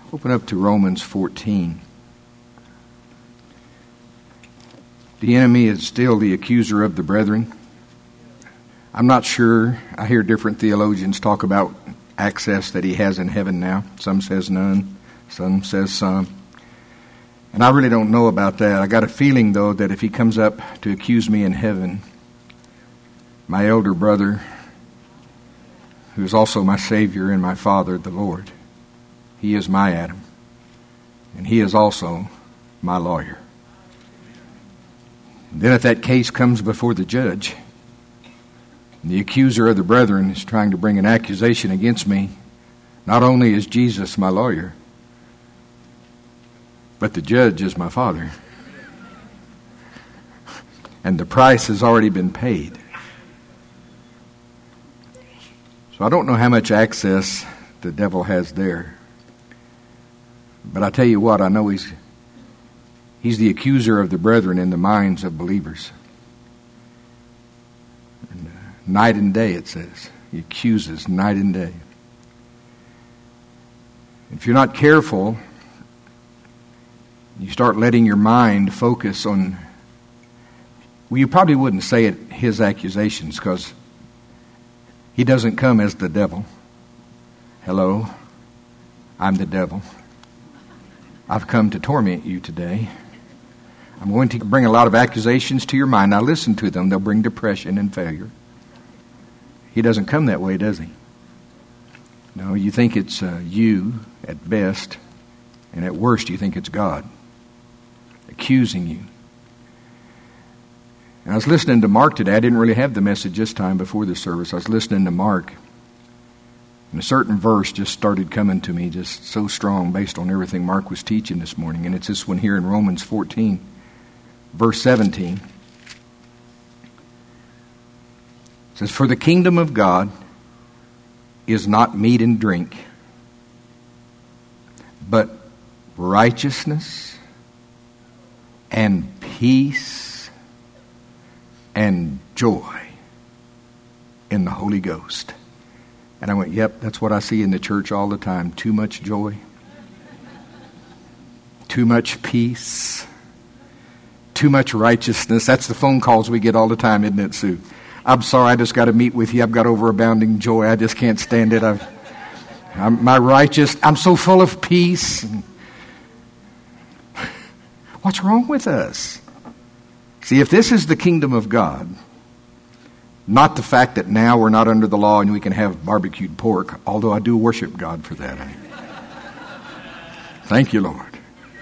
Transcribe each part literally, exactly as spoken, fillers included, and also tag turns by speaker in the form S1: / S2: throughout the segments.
S1: Open up to Romans fourteen. The enemy is still the accuser of the brethren. I'm not sure. I hear different theologians talk about access that he has in heaven now. Some says none. Some says some. And I really don't know about that. I got a feeling, though, that if he comes up to accuse me in heaven, my elder brother, who is also my Savior and my Father, the Lord, he is my Adam. And he is also my lawyer. And then if that case comes before the judge, and the accuser of the brethren is trying to bring an accusation against me, not only is Jesus my lawyer, but the judge is my Father. And the price has already been paid. So I don't know how much access the devil has there. But I tell you what, I know he's he's the accuser of the brethren in the minds of believers. And, uh, night and day, it says. He accuses night and day. If you're not careful, you start letting your mind focus on, well, you probably wouldn't say it, his accusations, because he doesn't come as the devil. Hello, I'm the devil. I've come to torment you today. I'm going to bring a lot of accusations to your mind. Now listen to them. They'll bring depression and failure. He doesn't come that way, does he? No, you think it's uh, you at best, and at worst you think it's God accusing you. And I was listening to Mark today. I didn't really have the message this time before the service. I was listening to Mark. And a certain verse just started coming to me, just so strong based on everything Mark was teaching this morning. And it's this one here in Romans fourteen, verse seventeen. It says, "For the kingdom of God is not meat and drink, but righteousness and peace and joy in the Holy Ghost." And I went, yep, that's what I see in the church all the time. Too much joy. Too much peace. Too much righteousness. That's the phone calls we get all the time, isn't it, Sue? I'm sorry, I just got to meet with you. I've got overabounding joy. I just can't stand it. I've, I'm my righteous. I'm so full of peace. What's wrong with us? See, if this is the kingdom of God, not the fact that now we're not under the law and we can have barbecued pork, although I do worship God for that. Thank you, Lord.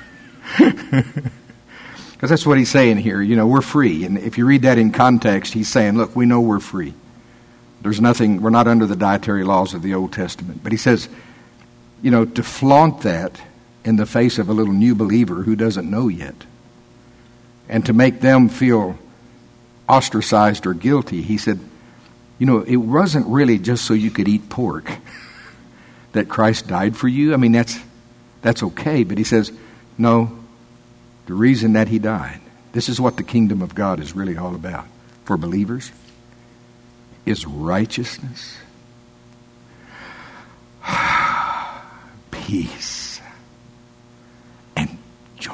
S1: Because that's what he's saying here. You know, we're free. And if you read that in context, he's saying, look, we know we're free. There's nothing, we're not under the dietary laws of the Old Testament. But he says, you know, to flaunt that in the face of a little new believer who doesn't know yet, and to make them feel ostracized or guilty, he said, you know, it wasn't really just so you could eat pork that Christ died for you. I mean, that's that's okay, but he says, no, the reason that he died, this is what the kingdom of God is really all about for believers, is righteousness, peace, and joy.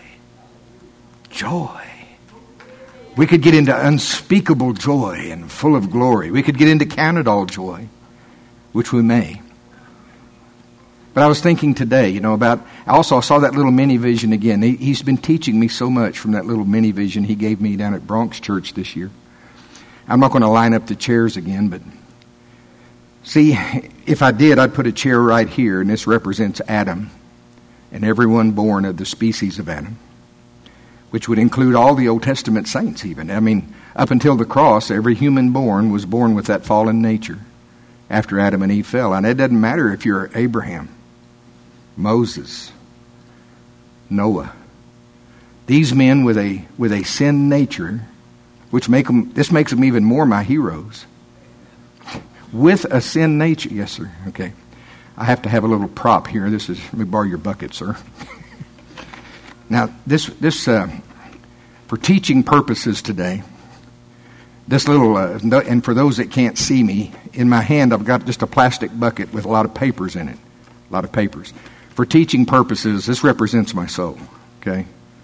S1: Joy. We could get into unspeakable joy and full of glory. We could get into count it all joy, which we may. But I was thinking today, you know, about, I also saw that little mini vision again. He, he's been teaching me so much from that little mini vision he gave me down at Bronx Church this year. I'm not going to line up the chairs again, but see, if I did, I'd put a chair right here, and this represents Adam and everyone born of the species of Adam, which would include all the Old Testament saints even. I mean, up until the cross, every human born was born with that fallen nature after Adam and Eve fell. And it doesn't matter if you're Abraham, Moses, Noah. These men with a with a sin nature, which make them, this makes them even more my heroes. With a sin nature. Yes, sir. Okay. I have to have a little prop here. This is, let me borrow your bucket, sir. Now, this, this uh, for teaching purposes today, this little, uh, and for those that can't see me, in my hand I've got just a plastic bucket with a lot of papers in it. A lot of papers. for teaching purposes, this represents my soul, okay?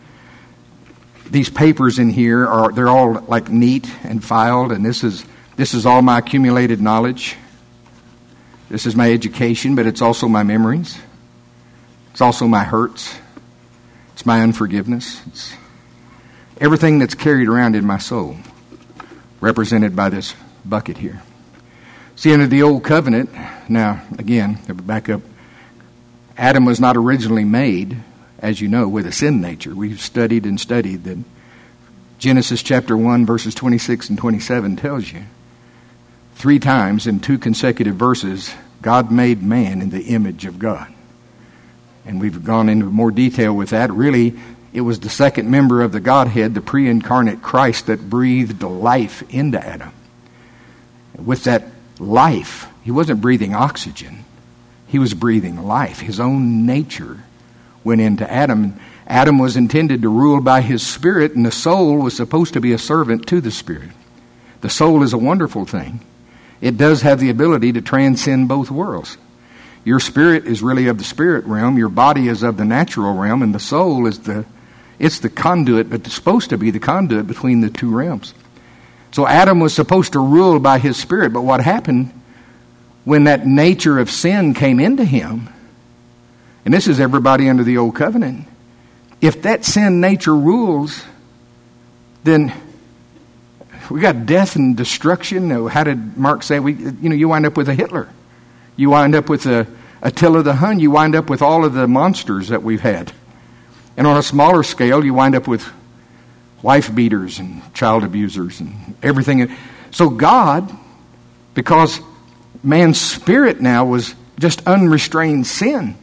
S1: These papers in here are, they're all like neat and filed, and this is this is all my accumulated knowledge. This is my education, but it's also my memories. It's also my hurts. It's my unforgiveness. It's everything that's carried around in my soul, represented by this bucket here. See, under the old covenant, now, again, back up, Adam was not originally made, as you know, with a sin nature. We've studied and studied that Genesis chapter one, verses twenty-six and twenty-seven tells you three times in two consecutive verses, God made man in the image of God. And we've gone into more detail with that. Really, it was the second member of the Godhead, the pre-incarnate Christ, that breathed life into Adam. With that life, he wasn't breathing oxygen. He was breathing life. His own nature went into Adam. Adam was intended to rule by his spirit, and the soul was supposed to be a servant to the spirit. The soul is a wonderful thing. It does have the ability to transcend both worlds. Your spirit is really of the spirit realm, your body is of the natural realm, and the soul is the it's the conduit, but it's supposed to be the conduit between the two realms. So Adam was supposed to rule by his spirit, but what happened when that nature of sin came into him, and this is everybody under the old covenant, if that sin nature rules, then we got death and destruction. How did Mark say? We, you know, you wind up with a Hitler. You wind up with a Attila the Hun. You wind up with all of the monsters that we've had. And on a smaller scale, you wind up with wife beaters and child abusers and everything. So God, because man's spirit now was just unrestrained sin,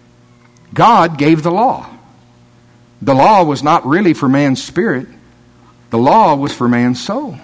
S1: God gave the law. The law was not really for man's spirit. The law was for man's soul.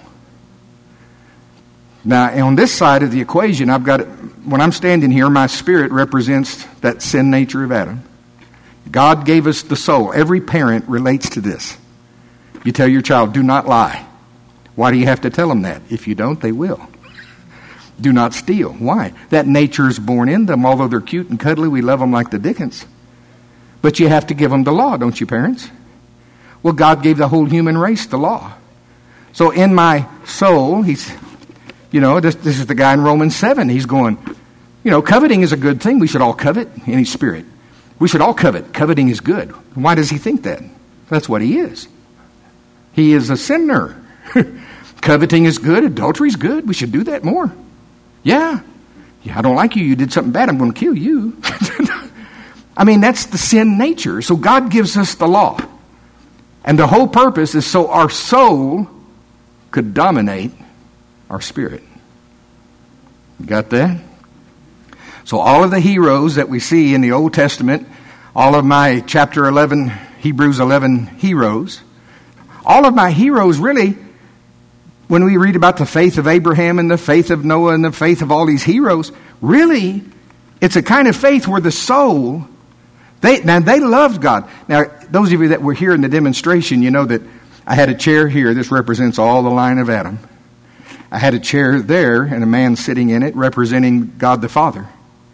S1: Now, on this side of the equation, I've got, when I'm standing here, my spirit represents that sin nature of Adam. God gave us the soul. Every parent relates to this. You tell your child, do not lie. Why do you have to tell them that? If you don't, they will. Do not steal. Why? That nature is born in them. Although they're cute and cuddly, we love them like the Dickens. But you have to give them the law, don't you, parents? Well, God gave the whole human race the law. So in my soul, he's, you know, this, this is the guy in Romans seven. He's going, you know, coveting is a good thing. We should all covet in his spirit. We should all covet. Coveting is good. Why does he think that? That's what he is. He is a sinner. Coveting is good. Adultery is good. We should do that more. Yeah. Yeah, I don't like you. You did something bad. I'm going to kill you. I mean, that's the sin nature. So God gives us the law. And the whole purpose is so our soul could dominate our spirit. You got that? So all of the heroes that we see in the Old Testament, all of my chapter eleven, Hebrews eleven heroes, all of my heroes really, when we read about the faith of Abraham and the faith of Noah and the faith of all these heroes, really, it's a kind of faith where the soul, they now they loved God. Now, those of you that were here in the demonstration, you know that I had a chair here. This represents all the line of Adam. I had a chair there and a man sitting in it representing God the Father.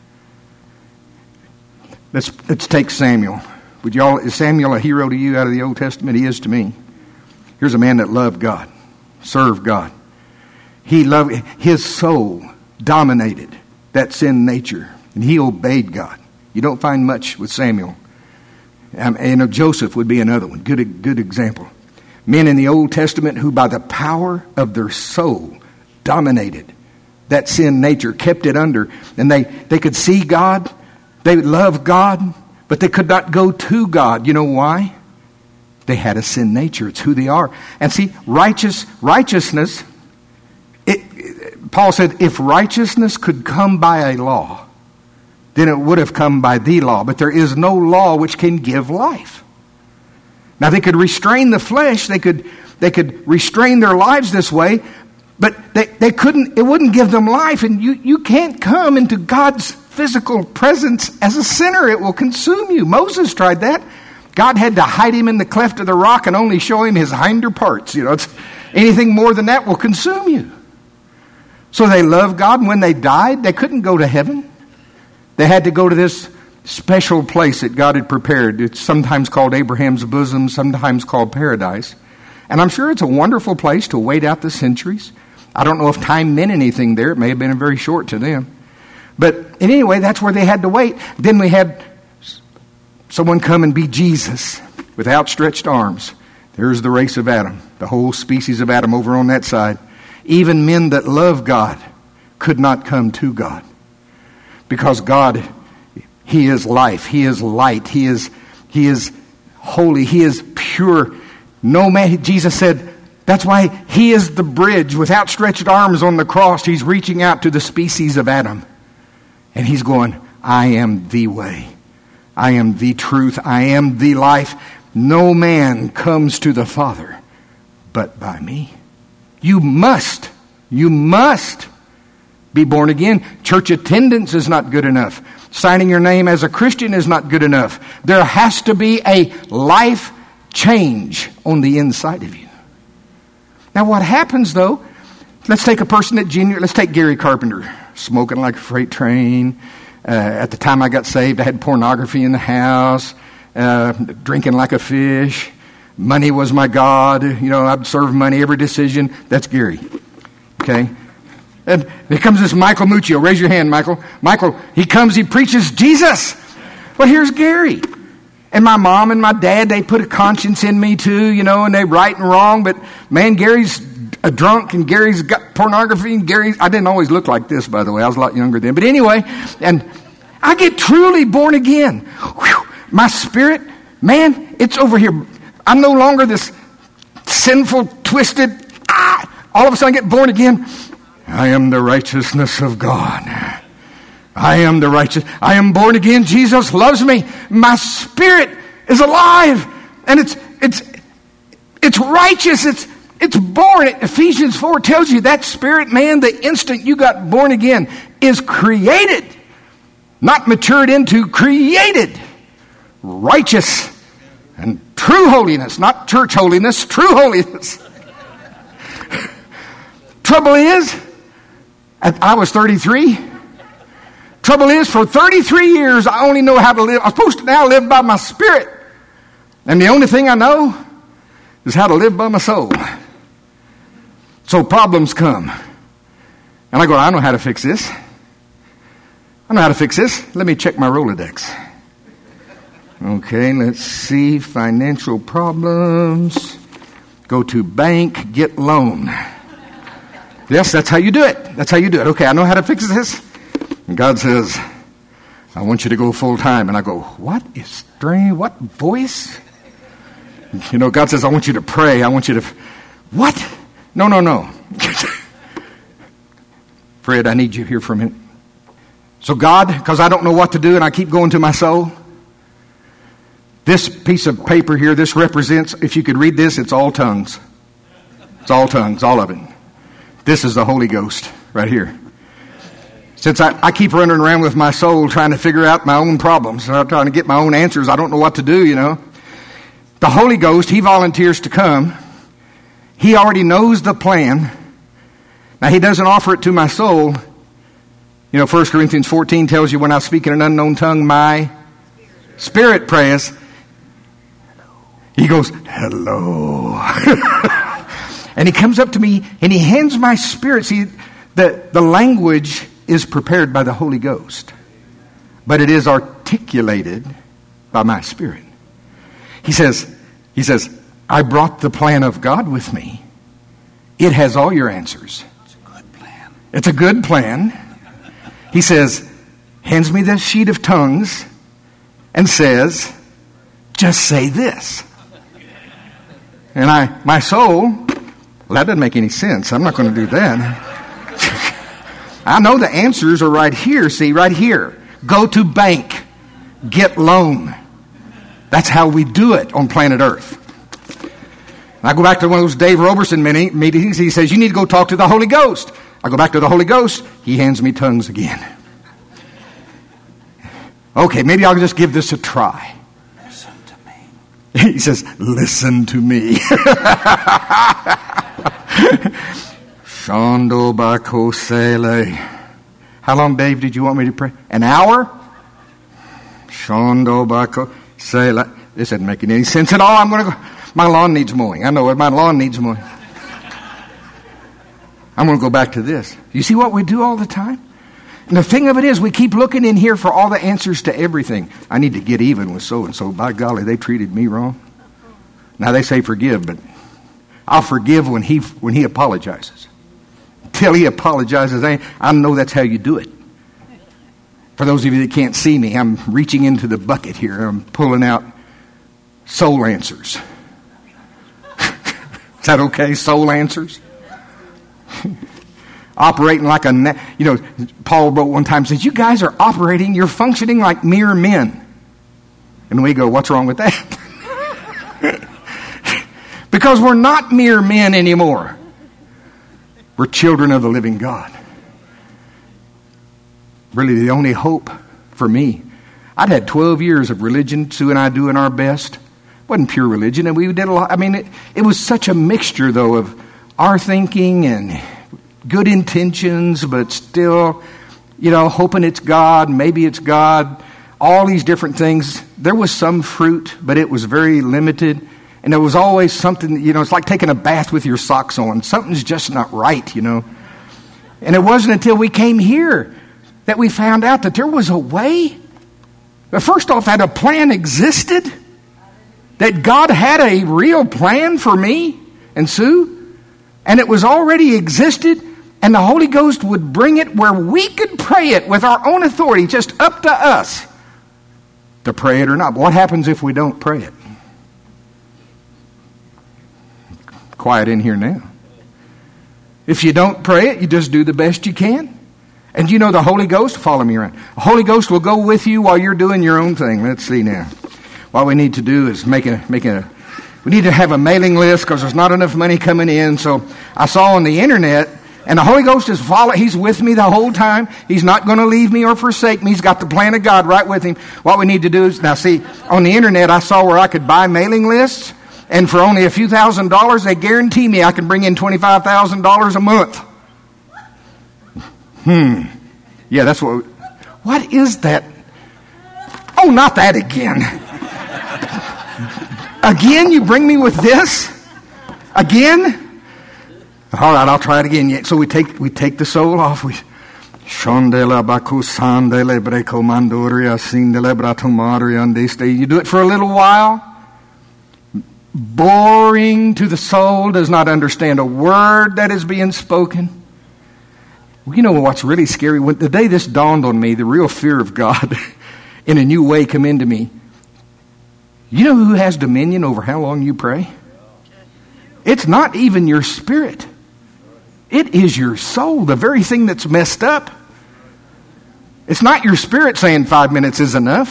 S1: Let's let's take Samuel. Would y'all, is Samuel a hero to you out of the Old Testament? He is to me. Here's a man that loved God, served God. He loved, his soul dominated that sin nature, and he obeyed God. You don't find much with Samuel. Um, and Joseph would be another one. Good, good example. Men in the Old Testament who by the power of their soul dominated that sin nature, kept it under. And they, they could see God, they loved God, but they could not go to God. You know why? They had a sin nature. It's who they are. And see, righteous righteousness, it, it, Paul said, if righteousness could come by a law, then it would have come by the law. But there is no law which can give life. Now they could restrain the flesh, they could they could restrain their lives this way, but they, they couldn't, it wouldn't give them life. And you, you can't come into God's physical presence as a sinner. It will consume you. Moses tried that. God had to hide him in the cleft of the rock and only show him his hinder parts. You know, it's, anything more than that will consume you. So they loved God, and when they died, they couldn't go to heaven. They had to go to this special place that God had prepared. It's sometimes called Abraham's bosom, sometimes called paradise. And I'm sure it's a wonderful place to wait out the centuries. I don't know if time meant anything there. It may have been very short to them. But anyway, that's where they had to wait. Then we had someone come and be Jesus with outstretched arms. There's the race of Adam, the whole species of Adam over on that side. Even men that love God could not come to God. Because God, He is life. He is light. He is, He is holy. He is pure. No man, Jesus said, that's why He is the bridge with outstretched arms on the cross. He's reaching out to the species of Adam. And He's going, I am the way. I am the truth. I am the life. No man comes to the Father but by me. You must, you must be born again. Church attendance is not good enough. Signing your name as a Christian is not good enough. There has to be a life change on the inside of you. Now what happens though, let's take a person that genuinely, let's take Gary Carpenter, smoking like a freight train. Uh, at the time I got saved, I had pornography in the house, uh, drinking like a fish. Money was my God. You know, I'd serve money, every decision. That's Gary. Okay? And here comes this Michael Muccio. Raise your hand, Michael. Michael, he comes, he preaches Jesus. Well, here's Gary. And my mom and my dad, they put a conscience in me too, you know, and they right and wrong. But man, Gary's a drunk and Gary's got pornography and Gary's, I didn't always look like this, by the way. I was a lot younger then. But anyway, and I get truly born again. Whew, my spirit, man, it's over here. I'm no longer this sinful, twisted, ah, all of a sudden I get born again. I am the righteousness of God. I am the righteous. I am born again. Jesus loves me. My spirit is alive. And it's it's it's righteous. It's it's born. Ephesians four tells you that spirit, man, the instant you got born again, is created. Not matured into, created. Righteous and true holiness. Not church holiness, true holiness. Trouble is, I was thirty-three. Trouble is, for thirty-three years, I only know how to live. I'm supposed to now live by my spirit. And the only thing I know is how to live by my soul. So problems come. And I go, I know how to fix this. I know how to fix this. Let me check my Rolodex. Okay, let's see. Financial problems. Go to bank, get loan. Yes, that's how you do it. That's how you do it. Okay, I know how to fix this. And God says, I want you to go full time. And I go, what is strange? What voice? You know, God says, I want you to pray. I want you to, what? No, no, no. Fred, I need you here for a minute. So God, because I don't know what to do and I keep going to my soul, this piece of paper here, this represents, if you could read this, it's all tongues. It's all tongues, all of it. This is the Holy Ghost right here. Since I, I keep running around with my soul trying to figure out my own problems, I'm trying to get my own answers, I don't know what to do, you know. The Holy Ghost, He volunteers to come. He already knows the plan. Now, He doesn't offer it to my soul. You know, First Corinthians fourteen tells you when I speak in an unknown tongue, my spirit prays. He goes, hello. And He comes up to me and He hands my spirit. See, the, the language is prepared by the Holy Ghost, but it is articulated by my spirit. He says, He says, I brought the plan of God with me. It has all your answers. It's a good plan. It's a good plan. He says, hands me the sheet of tongues and says, just say this. And I, my soul, well, that doesn't make any sense. I'm not going to do that. I know the answers are right here. See, right here. Go to bank. Get loan. That's how we do it on planet Earth. I go back to one of those Dave Roberson mini meetings. He says, you need to go talk to the Holy Ghost. I go back to the Holy Ghost. He hands me tongues again. Okay, maybe I'll just give this a try. Listen to me. He says, listen to me. Shando Bakosele. How long, Dave, did you want me to pray? An hour? Shondo Bako. Say, this isn't making any sense at all. I'm going to go. My lawn needs mowing. I know what my lawn needs mowing. I'm going to go back to this. You see what we do all the time? And the thing of it is, we keep looking in here for all the answers to everything. I need to get even with so-and-so. By golly, they treated me wrong. Now, they say forgive, but I'll forgive when he when he apologizes. Until he apologizes, I, I know that's how you do it. For those of you that can't see me, I'm reaching into the bucket here. I'm pulling out soul answers. Is that okay? Soul answers? Operating like a, you know, Paul wrote one time, says, you guys are operating, you're functioning like mere men. And we go, what's wrong with that? Because we're not mere men anymore. We're children of the living God. Really the only hope for me. I'd had twelve years of religion, Sue and I doing our best. It wasn't pure religion, and we did a lot. I mean, it, it was such a mixture, though, of our thinking and good intentions, but still, you know, hoping it's God, maybe it's God, all these different things. There was some fruit, but it was very limited. And there was always something, you know, it's like taking a bath with your socks on. Something's just not right, you know. And it wasn't until we came here that we found out that there was a way. But first off, that a plan existed. That God had a real plan for me and Sue. And it was already existed. And the Holy Ghost would bring it where we could pray it with our own authority. Just up to us to pray it or not. But what happens if we don't pray it? Quiet in here now. If you don't pray it, you just do the best you can. And you know the Holy Ghost, follow me around. The Holy Ghost will go with you while you're doing your own thing. Let's see now. What we need to do is make a, make a, we need to have a mailing list because there's not enough money coming in. So I saw on the internet, and the Holy Ghost is follow, He's with me the whole time. He's not going to leave me or forsake me. He's got the plan of God right with Him. What we need to do is, now see, on the internet I saw where I could buy mailing lists. And for only a few thousand dollars, they guarantee me I can bring in twenty-five thousand dollars a month. Hmm. Yeah, that's what... What is that? Oh, not that again. Again, you bring me with this? Again? All right, I'll try it again. So we take we take the soul off. We... You do it for a little while. Boring to the soul, does not understand a word that is being spoken. You know what's really scary? When the day this dawned on me, the real fear of God in a new way come into me. You know who has dominion over how long you pray? It's not even your spirit. It is your soul, the very thing that's messed up. It's not your spirit saying five minutes is enough.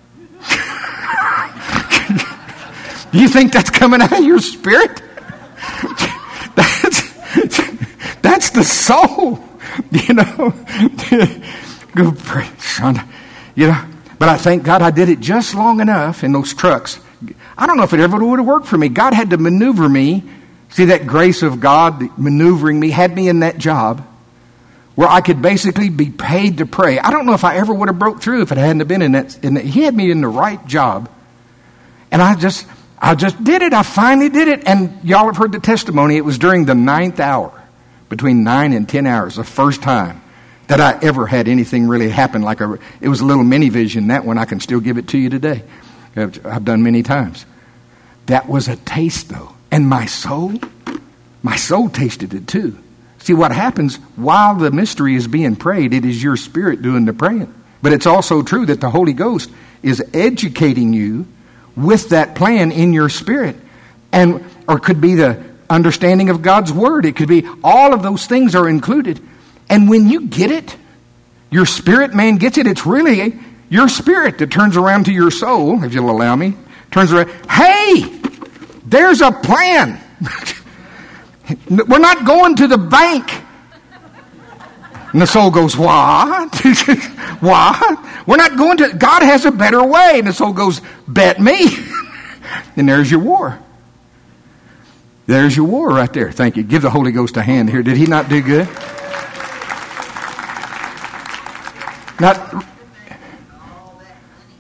S1: Do you think that's coming out of your spirit? That's, that's the soul, you know. Go pray, Shonda. You know, but I thank God I did it just long enough in those trucks. I don't know if it ever would have worked for me. God had to maneuver me. See, that grace of God maneuvering me had me in that job where I could basically be paid to pray. I don't know if I ever would have broke through if it hadn't been in that. In that. He had me in the right job, and I just. I just did it. I finally did it. And y'all have heard the testimony. It was during the ninth hour, between nine and ten hours, the first time that I ever had anything really happen. Like a, it was a little mini vision. That one I can still give it to you today. I've done many times. That was a taste, though. And my soul, my soul tasted it too. See, what happens while the mystery is being prayed, it is your spirit doing the praying. But it's also true that the Holy Ghost is educating you with that plan in your spirit. And or it could be the understanding of God's word. It could be all of those things are included. And when you get it, your spirit man gets it. It's really your spirit that turns around to your soul, if you'll allow me, turns around. Hey, there's a plan. We're not going to the bank. And the soul goes, what? What? We're not going to, God has a better way. And the soul goes, bet me. And there's your war. There's your war right there. Thank you. Give the Holy Ghost a hand here. Did he not do good? Now,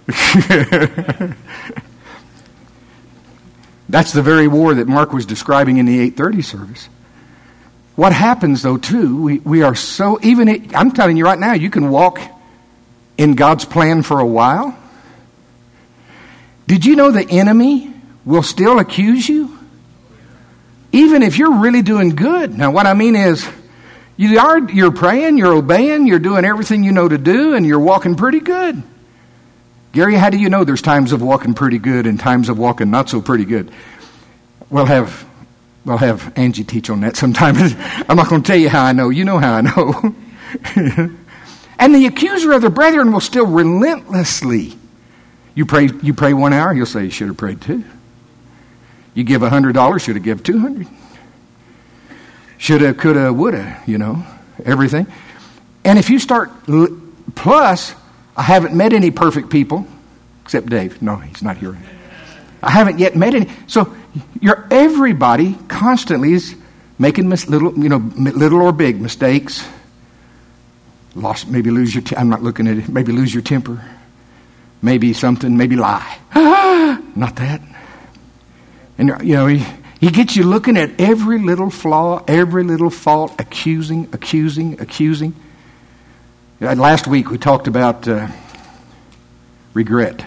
S1: That's the very war that Mark was describing in the eight thirty service. What happens, though, too, we, we are so, even, it, I'm telling you right now, you can walk in God's plan for a while. Did you know the enemy will still accuse you? Even if you're really doing good. Now, what I mean is, you are, you're praying, you're obeying, you're doing everything you know to do, and you're walking pretty good. Gary, how do you know there's times of walking pretty good and times of walking not so pretty good? We'll have... We'll have Angie teach on that sometime. I'm not going to tell you how I know. You know how I know. And the accuser of the brethren will still relentlessly. You pray You pray one hour, he'll say you should have prayed two. You give one hundred dollars, should have given two hundred dollars. Shoulda, coulda, woulda, you know, everything. And if you start, plus, I haven't met any perfect people, except Dave. No, he's not here. I haven't yet met any. So you're everybody constantly is making mis- little, you know, little or big mistakes. Lost, maybe lose your. T- I'm not looking at it. Maybe lose your temper. Maybe something. Maybe lie. Not that. And you know, he, he gets you looking at every little flaw, every little fault, accusing, accusing, accusing. Last week we talked about uh, regret.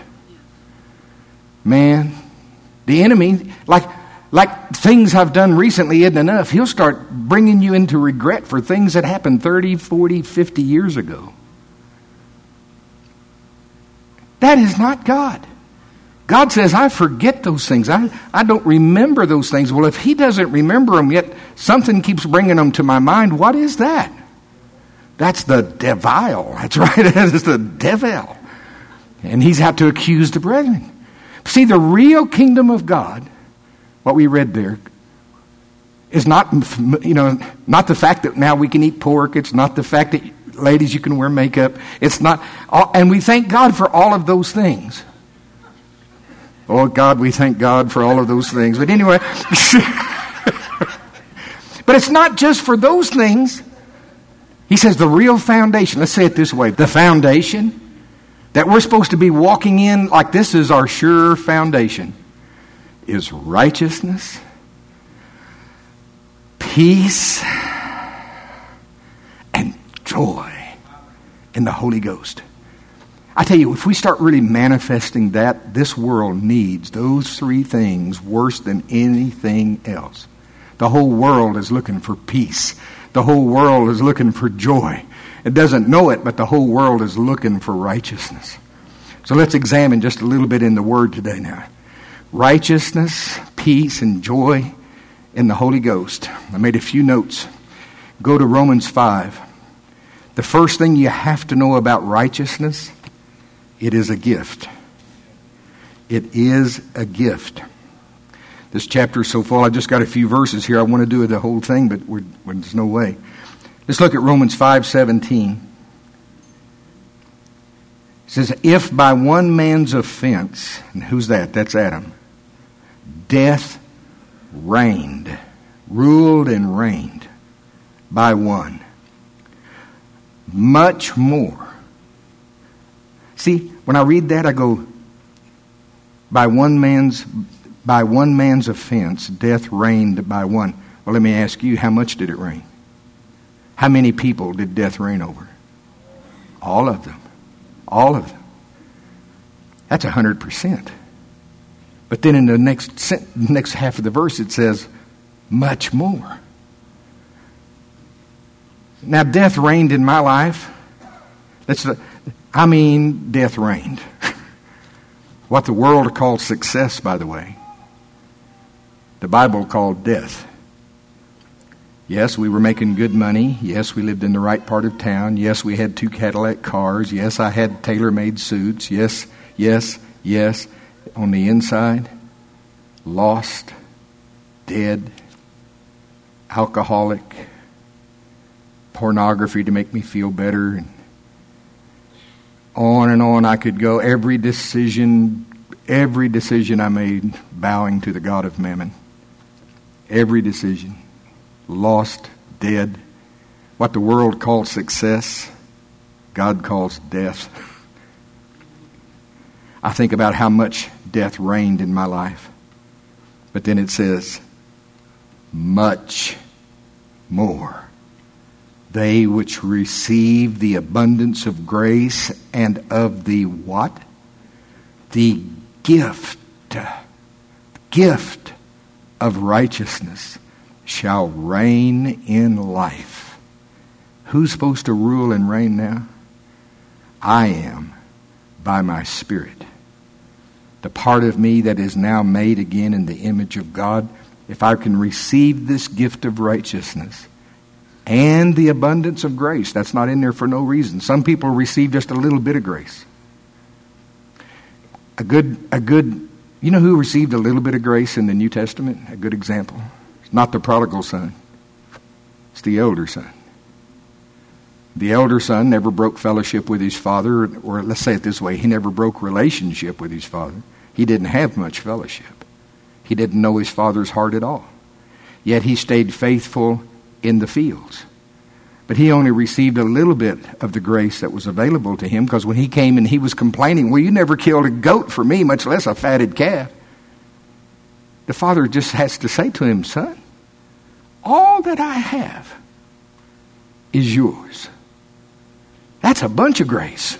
S1: Man, the enemy, like like things I've done recently isn't enough. He'll start bringing you into regret for things that happened thirty, forty, fifty years ago. That is not God. God says, I forget those things. I, I don't remember those things. Well, if he doesn't remember them yet, something keeps bringing them to my mind. What is that? That's the devil. That's right. That's the devil. And he's out to accuse the brethren. See, the real kingdom of God, what we read there, is not, you know, not the fact that now we can eat pork. It's not the fact that, ladies, you can wear makeup. It's not, and we thank God for all of those things. Oh, God, we thank God for all of those things. But anyway, but it's not just for those things. He says the real foundation, let's say it this way, the foundation that we're supposed to be walking in like this is our sure foundation is righteousness, peace, and joy in the Holy Ghost. I tell you, if we start really manifesting that, this world needs those three things worse than anything else. The whole world is looking for peace. The whole world is looking for joy. It doesn't know it, but the whole world is looking for righteousness. So let's examine just a little bit in the Word today now. Righteousness, peace, and joy in the Holy Ghost. I made a few notes. Go to Romans five. The first thing you have to know about righteousness, it is a gift. It is a gift. This chapter is so full. I just got a few verses here. I want to do the whole thing, but we're, there's no way. Let's look at Romans five seventeen. It says, if by one man's offense, and who's that? That's Adam. Death reigned, ruled and reigned by one. Much more. See, when I read that, I go, by one man's by one man's offense, death reigned by one. Well, let me ask you, how much did it reign? How many people did death reign over? All of them. All of them. That's a hundred percent. But then in the next next half of the verse, it says, much more. Now, death reigned in my life. That's the, I mean, death reigned. What the world calls success, by the way, the Bible called death. Yes, we were making good money. Yes, we lived in the right part of town. Yes, we had two Cadillac cars. Yes, I had tailor-made suits. Yes, yes, yes. On the inside, lost, dead, alcoholic, pornography to make me feel better, and on and on I could go. Every decision, every decision I made bowing to the God of Mammon. Every decision. Lost, dead. What the world calls success, God calls death. I think about how much death reigned in my life. But then it says, much more. They which receive the abundance of grace and of the what? The gift, gift of righteousness shall reign in life. Who's supposed to rule and reign now? I am, by my Spirit. The part of me that is now made again in the image of God, if I can receive this gift of righteousness and the abundance of grace, that's not in there for no reason. Some people receive just a little bit of grace. A good, a good, you know who received a little bit of grace in the New Testament? A good example. It's not the prodigal son. It's the elder son. The elder son never broke fellowship with his father, or let's say it this way, he never broke relationship with his father. He didn't have much fellowship. He didn't know his father's heart at all. Yet he stayed faithful in the fields. But he only received a little bit of the grace that was available to him, because when he came and he was complaining, well, you never killed a goat for me, much less a fatted calf. The father just has to say to him, son, all that I have is yours. That's a bunch of grace.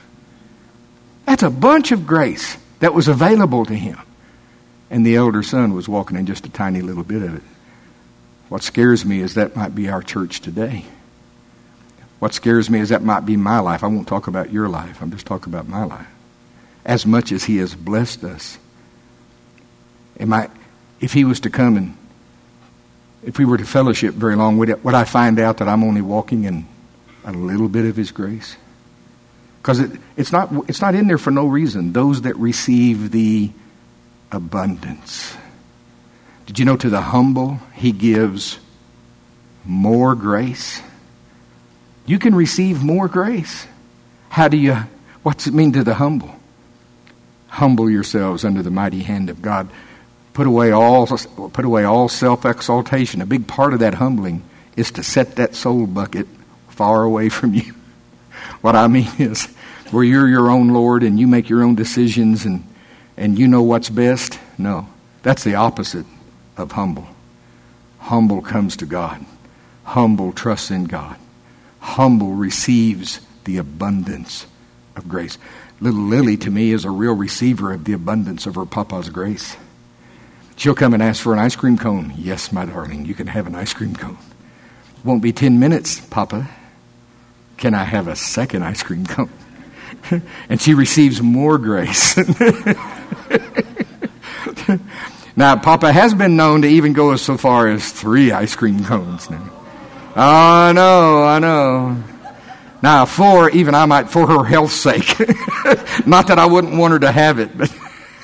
S1: That's a bunch of grace that was available to him. And the elder son was walking in just a tiny little bit of it. What scares me is that might be our church today. What scares me is that might be my life. I won't talk about your life. I'm just talking about my life. As much as he has blessed us. Am I, if he was to come and, if we were to fellowship very long, would, it, would I find out that I'm only walking in a little bit of his grace? Because it, it's not it's not in there for no reason. Those that receive the abundance. Did you know to the humble he gives more grace? You can receive more grace. How do you, what's it mean to the humble? Humble yourselves under the mighty hand of God. Put away all put away all self-exaltation. A big part of that humbling is to set that soul bucket far away from you. What I mean is, where you're your own Lord and you make your own decisions and, and you know what's best. No, that's the opposite of humble. Humble comes to God. Humble trusts in God. Humble receives the abundance of grace. Little Lily, to me, is a real receiver of the abundance of her papa's grace. She'll come and ask for an ice cream cone. Yes, my darling, you can have an ice cream cone. Won't be ten minutes, Papa. Can I have a second ice cream cone? And she receives more grace. Now, Papa has been known to even go so far as three ice cream cones now. Oh, I know, I know. Now, four, even I might, for her health's sake. Not that I wouldn't want her to have it, but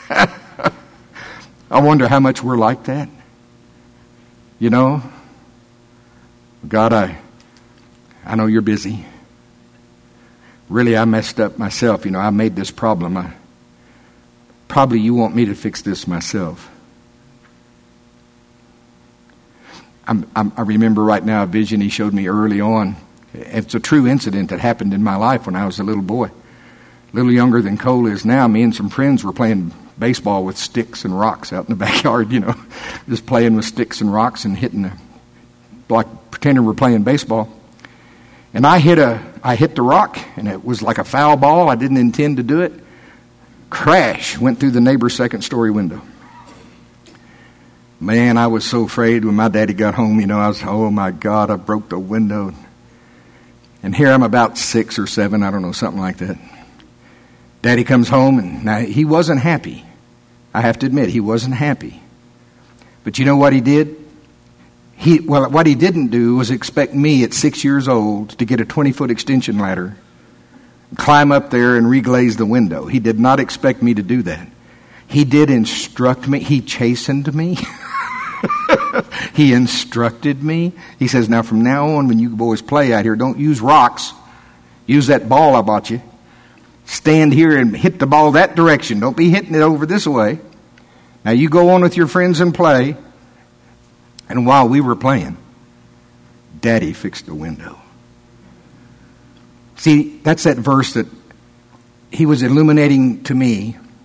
S1: I wonder how much we're like that. You know, God, I, I know you're busy. Really, I messed up myself. You know, I made this problem. I, probably you want me to fix this myself. I'm, I'm, I remember right now a vision he showed me early on. It's a true incident that happened in my life when I was a little boy. A little younger than Cole is now. Me and some friends were playing baseball with sticks and rocks out in the backyard, you know. Just playing with sticks and rocks and hitting the, like pretending we're playing baseball. And I hit a, I hit the rock, and it was like a foul ball. I didn't intend to do it. Crash, went through the neighbor's second story window. Man, I was so afraid when my daddy got home, you know, I was, oh my God, I broke the window. And here I'm about six or seven, I don't know, something like that. Daddy comes home, and now he wasn't happy. I have to admit, he wasn't happy. But you know what he did? He, well, what he didn't do was expect me at six years old to get a twenty-foot extension ladder, climb up there and reglaze the window. He did not expect me to do that. He did instruct me. He chastened me. He instructed me. He says, now from now on, when you boys play out here, don't use rocks. Use that ball I bought you. Stand here and hit the ball that direction. Don't be hitting it over this way. Now you go on with your friends and play. And while we were playing, Daddy fixed the window. See, that's that verse that he was illuminating to me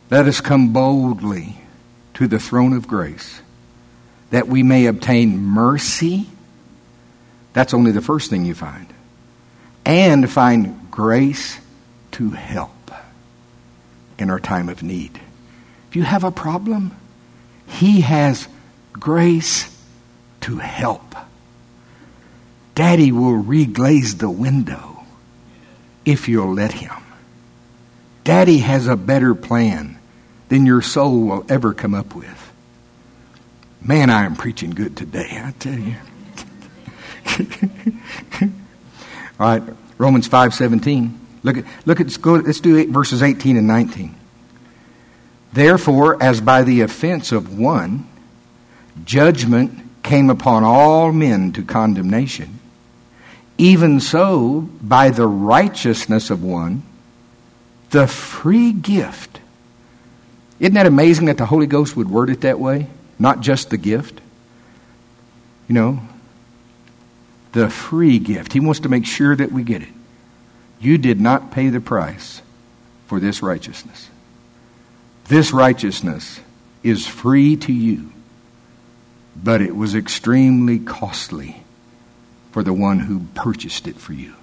S1: let us come boldly to the throne of grace, that we may obtain mercy. That's only the first thing you find. And find grace to help in our time of need. If you have a problem, He has grace to help. Daddy will reglaze the window if you'll let Him. Daddy has a better plan than your soul will ever come up with. Man, I am preaching good today, I tell you. All right, Romans five seventeen. Look at look at let's go let's do eight, verses eighteen and nineteen. Therefore, as by the offense of one, judgment came upon all men to condemnation, even so by the righteousness of one, the free gift. Isn't that amazing that the Holy Ghost would word it that way? Not just the gift. You know, the free gift. He wants to make sure that we get it. You did not pay the price for this righteousness. This righteousness is free to you, but it was extremely costly for the one who purchased it for you.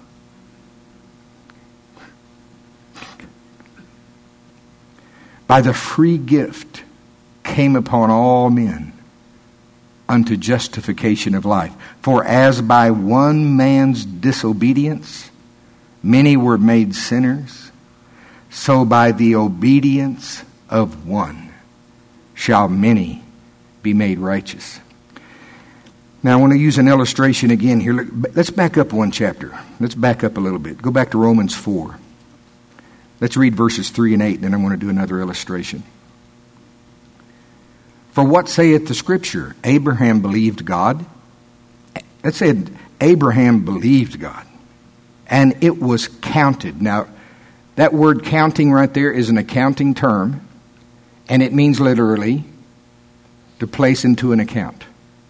S1: By the free gift came upon all men unto justification of life. For as by one man's disobedience many were made sinners, so by the obedience of one shall many be made righteous. Now I want to use an illustration again here. Let's back up one chapter. Let's back up a little bit. Go back to Romans four. Let's read verses three and eight, then I want to do another illustration. For what saith the Scripture? Abraham believed God. It said Abraham believed God, and it was counted. Now, that word counting right there is an accounting term, and it means literally to place into an account.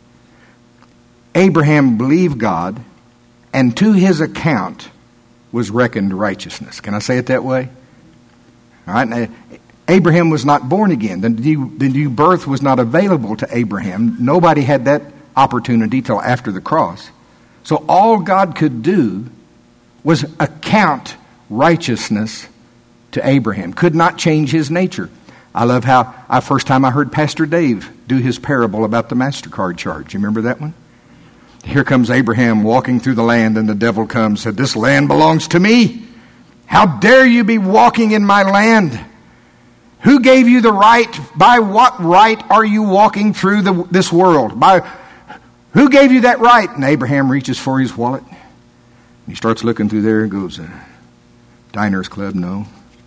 S1: Abraham believed God, and to his account was reckoned righteousness. Can I say it that way? All right. Now, Abraham was not born again. The new, the new birth was not available to Abraham. Nobody had that opportunity till after the cross. So all God could do was account righteousness to Abraham. Could not change his nature. I love how, I first time I heard Pastor Dave do his parable about the MasterCard charge. You remember that one? Here comes Abraham walking through the land, and the devil comes and said, "This land belongs to me. How dare you be walking in my land? Who gave you the right? By what right are you walking through the, this world? By who gave you that right?" And Abraham reaches for his wallet. He starts looking through there and goes, uh, Diners Club, no.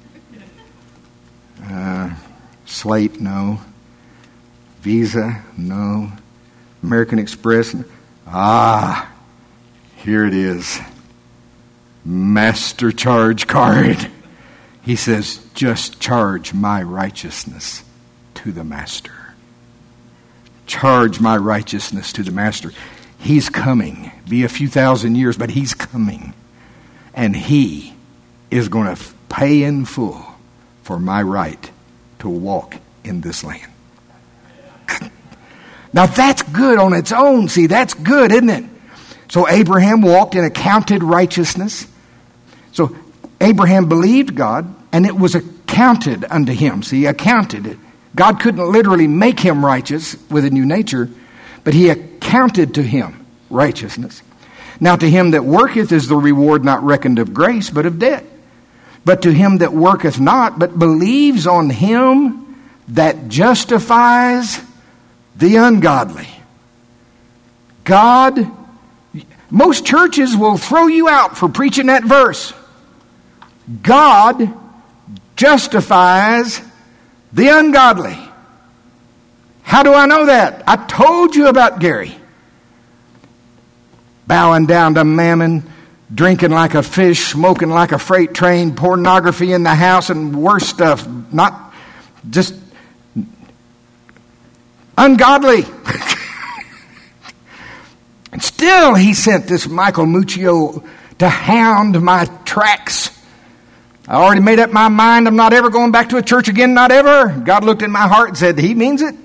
S1: Uh, Slate, no. Visa, no. American Express, no. Ah, here it is. Master charge card. He says, just charge my righteousness to the master. Charge my righteousness to the master. He's coming. Be a few thousand years, but he's coming. And he is going to pay in full for my right to walk in this land. Now that's good on its own. See, that's good, isn't it? So Abraham walked in accounted righteousness. So Abraham believed God, and it was accounted unto him. See, accounted it. God couldn't literally make him righteous with a new nature, but he accounted to him righteousness. Now to him that worketh is the reward not reckoned of grace, but of debt. But to him that worketh not, but believes on him that justifies the ungodly. God, most churches will throw you out for preaching that verse. God justifies the ungodly. How do I know that? I told you about Gary. Bowing down to mammon, drinking like a fish, smoking like a freight train, pornography in the house, and worse stuff. Not just ungodly. And still he sent this Michael Muccio to hound my tracks. I already made up my mind. I'm not ever going back to a church again, not ever. God looked in my heart and said, he means it.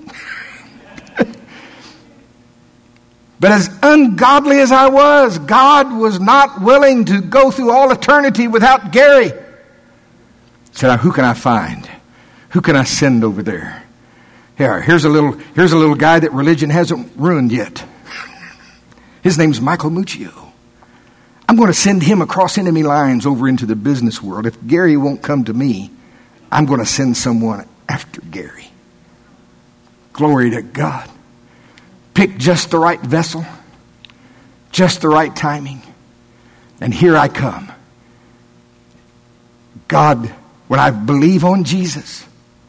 S1: But as ungodly as I was, God was not willing to go through all eternity without Gary. He said, who can I find? Who can I send over there? Here, here's a little, here's a little guy that religion hasn't ruined yet. His name's Michael Muccio. I'm going to send him across enemy lines over into the business world. If Gary won't come to me, I'm going to send someone after Gary. Glory to God. Pick just the right vessel, just the right timing, and here I come. God, when I believe on Jesus,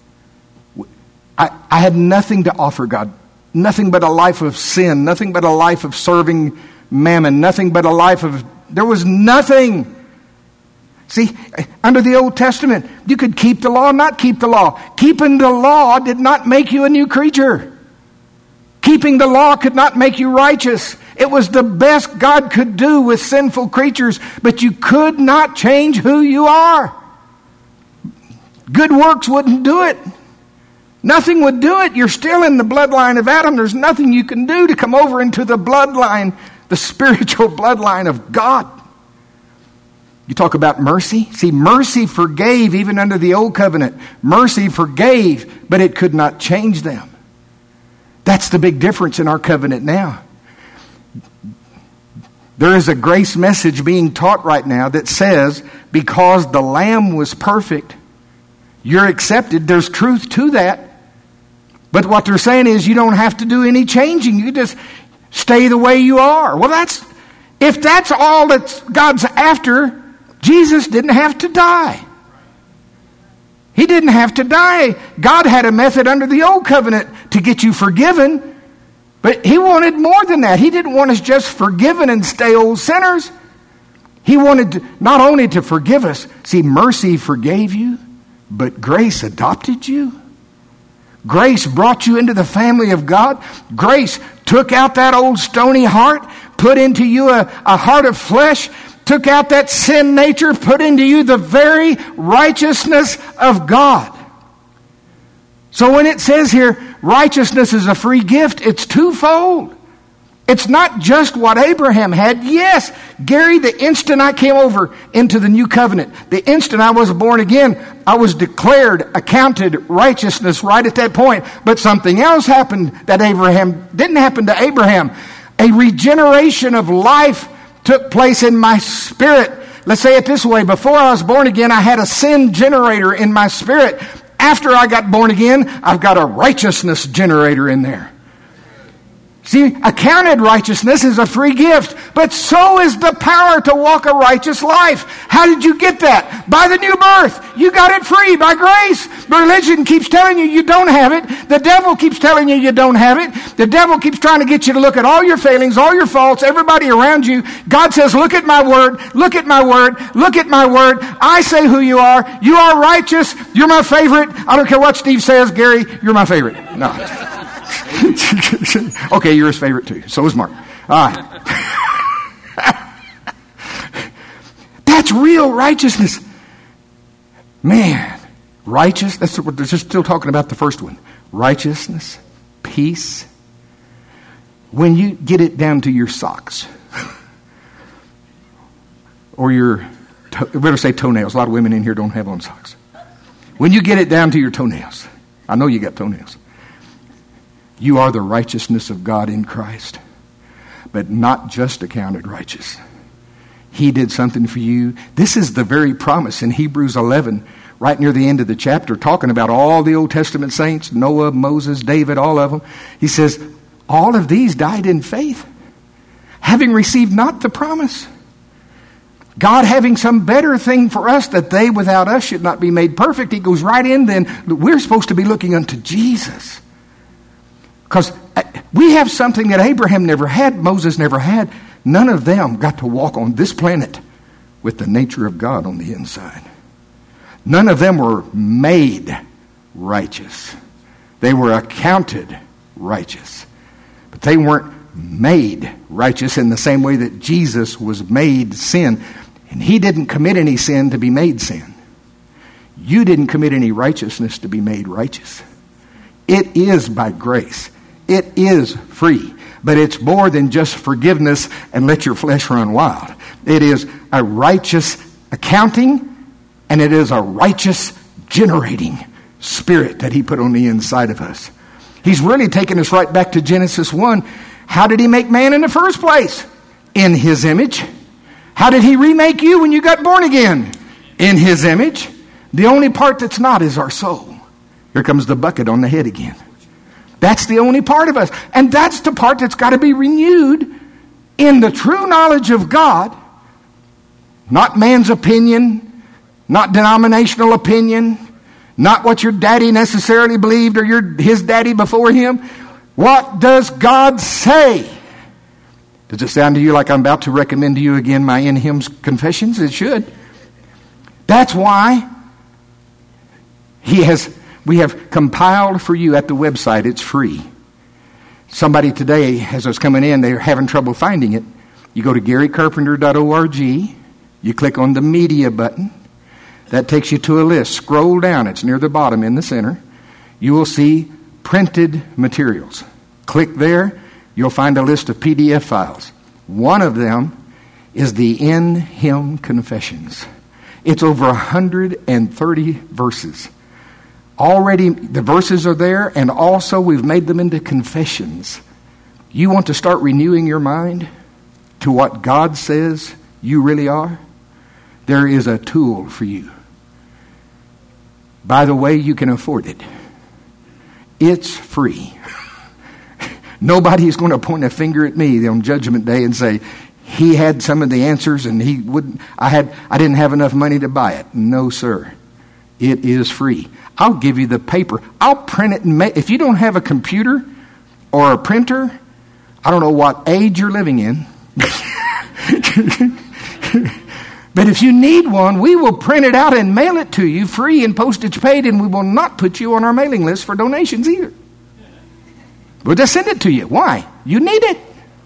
S1: I, I had nothing to offer God. Nothing but a life of sin. Nothing but a life of serving mammon. Nothing but a life of... There was nothing. See, under the Old Testament, you could keep the law, not keep the law. Keeping the law did not make you a new creature. Keeping the law could not make you righteous. It was the best God could do with sinful creatures, but you could not change who you are. Good works wouldn't do it. Nothing would do it. You're still in the bloodline of Adam. There's nothing you can do to come over into the bloodline, the spiritual bloodline of God. You talk about mercy. See, mercy forgave even under the old covenant. Mercy forgave, but it could not change them. That's the big difference in our covenant now. There is a grace message being taught right now that says, because the Lamb was perfect, you're accepted. There's truth to that. But what they're saying is you don't have to do any changing. You just stay the way you are. Well, that's if that's all that God's after, Jesus didn't have to die. He didn't have to die. God had a method under the old covenant to get you forgiven. But he wanted more than that. He didn't want us just forgiven and stay old sinners. He wanted to, not only to forgive us. See, mercy forgave you, but grace adopted you. Grace brought you into the family of God. Grace took out that old stony heart, put into you a, a heart of flesh, took out that sin nature, put into you the very righteousness of God. So when it says here, righteousness is a free gift, it's twofold. It's not just what Abraham had. Yes, Gary, the instant I came over into the new covenant, the instant I was born again, I was declared, accounted righteousness right at that point. But something else happened that Abraham didn't happen to Abraham. A regeneration of life took place in my spirit. Let's say it this way. Before I was born again, I had a sin generator in my spirit. After I got born again, I've got a righteousness generator in there. See, accounted righteousness is a free gift, but so is the power to walk a righteous life. How did you get that? By the new birth. You got it free by grace. Religion keeps telling you you don't have it. The devil keeps telling you you don't have it. The devil keeps trying to get you to look at all your failings, all your faults, everybody around you. God says, look at my word, look at my word, look at my word. I say who you are. You are righteous. You're my favorite. I don't care what Steve says, Gary, you're my favorite. No. Okay, you're his favorite too. So is Mark. All right. That's real righteousness. Man, righteous. That's what they're just still talking about the first one. Righteousness, peace. When you get it down to your socks, or your, to- better say toenails. A lot of women in here don't have on socks. When you get it down to your toenails, I know you got toenails. You are the righteousness of God in Christ, but not just accounted righteous. He did something for you. This is the very promise in Hebrews eleven, right near the end of the chapter, talking about all the Old Testament saints, Noah, Moses, David, all of them. He says, all of these died in faith, having received not the promise. God having some better thing for us, that they without us should not be made perfect. He goes right in then. We're supposed to be looking unto Jesus. Because we have something that Abraham never had, Moses never had. None of them got to walk on this planet with the nature of God on the inside. None of them were made righteous. They were accounted righteous. But they weren't made righteous in the same way that Jesus was made sin. And he didn't commit any sin to be made sin. You didn't commit any righteousness to be made righteous. It is by grace. It is free. But it's more than just forgiveness and let your flesh run wild. It is a righteous accounting, and it is a righteous generating spirit that he put on the inside of us. He's really taken us right back to Genesis one. How did he make man in the first place? In his image. How did he remake you when you got born again? In his image. The only part that's not is our soul. Here comes the bucket on the head again. That's the only part of us. And that's the part that's got to be renewed in the true knowledge of God. Not man's opinion, not denominational opinion, not what your daddy necessarily believed or your his daddy before him. What does God say? Does it sound to you like I'm about to recommend to you again my In Him's Confessions? It should. That's why he has, we have compiled for you at the website. It's free. Somebody today, as I was coming in, they're having trouble finding it. You go to gary carpenter dot org. You click on the media button. That takes you to a list. Scroll down. It's near the bottom in the center. You will see printed materials. Click there. You'll find a list of P D F files. One of them is the In Him Confessions. It's over one hundred thirty verses. Already the verses are there, and also we've made them into confessions. You want to start renewing your mind to what God says you really are? There is a tool for you. By the way, you can afford it. It's free. Nobody is going to point a finger at me on Judgment Day and say, he had some of the answers and he wouldn't, I had, I didn't have enough money to buy it. No, sir. It is free. I'll give you the paper. I'll print it and make, if you don't have a computer or a printer, I don't know what age you're living in. But if you need one, we will print it out and mail it to you free and postage paid, and we will not put you on our mailing list for donations either. We'll just send it to you. Why? You need it.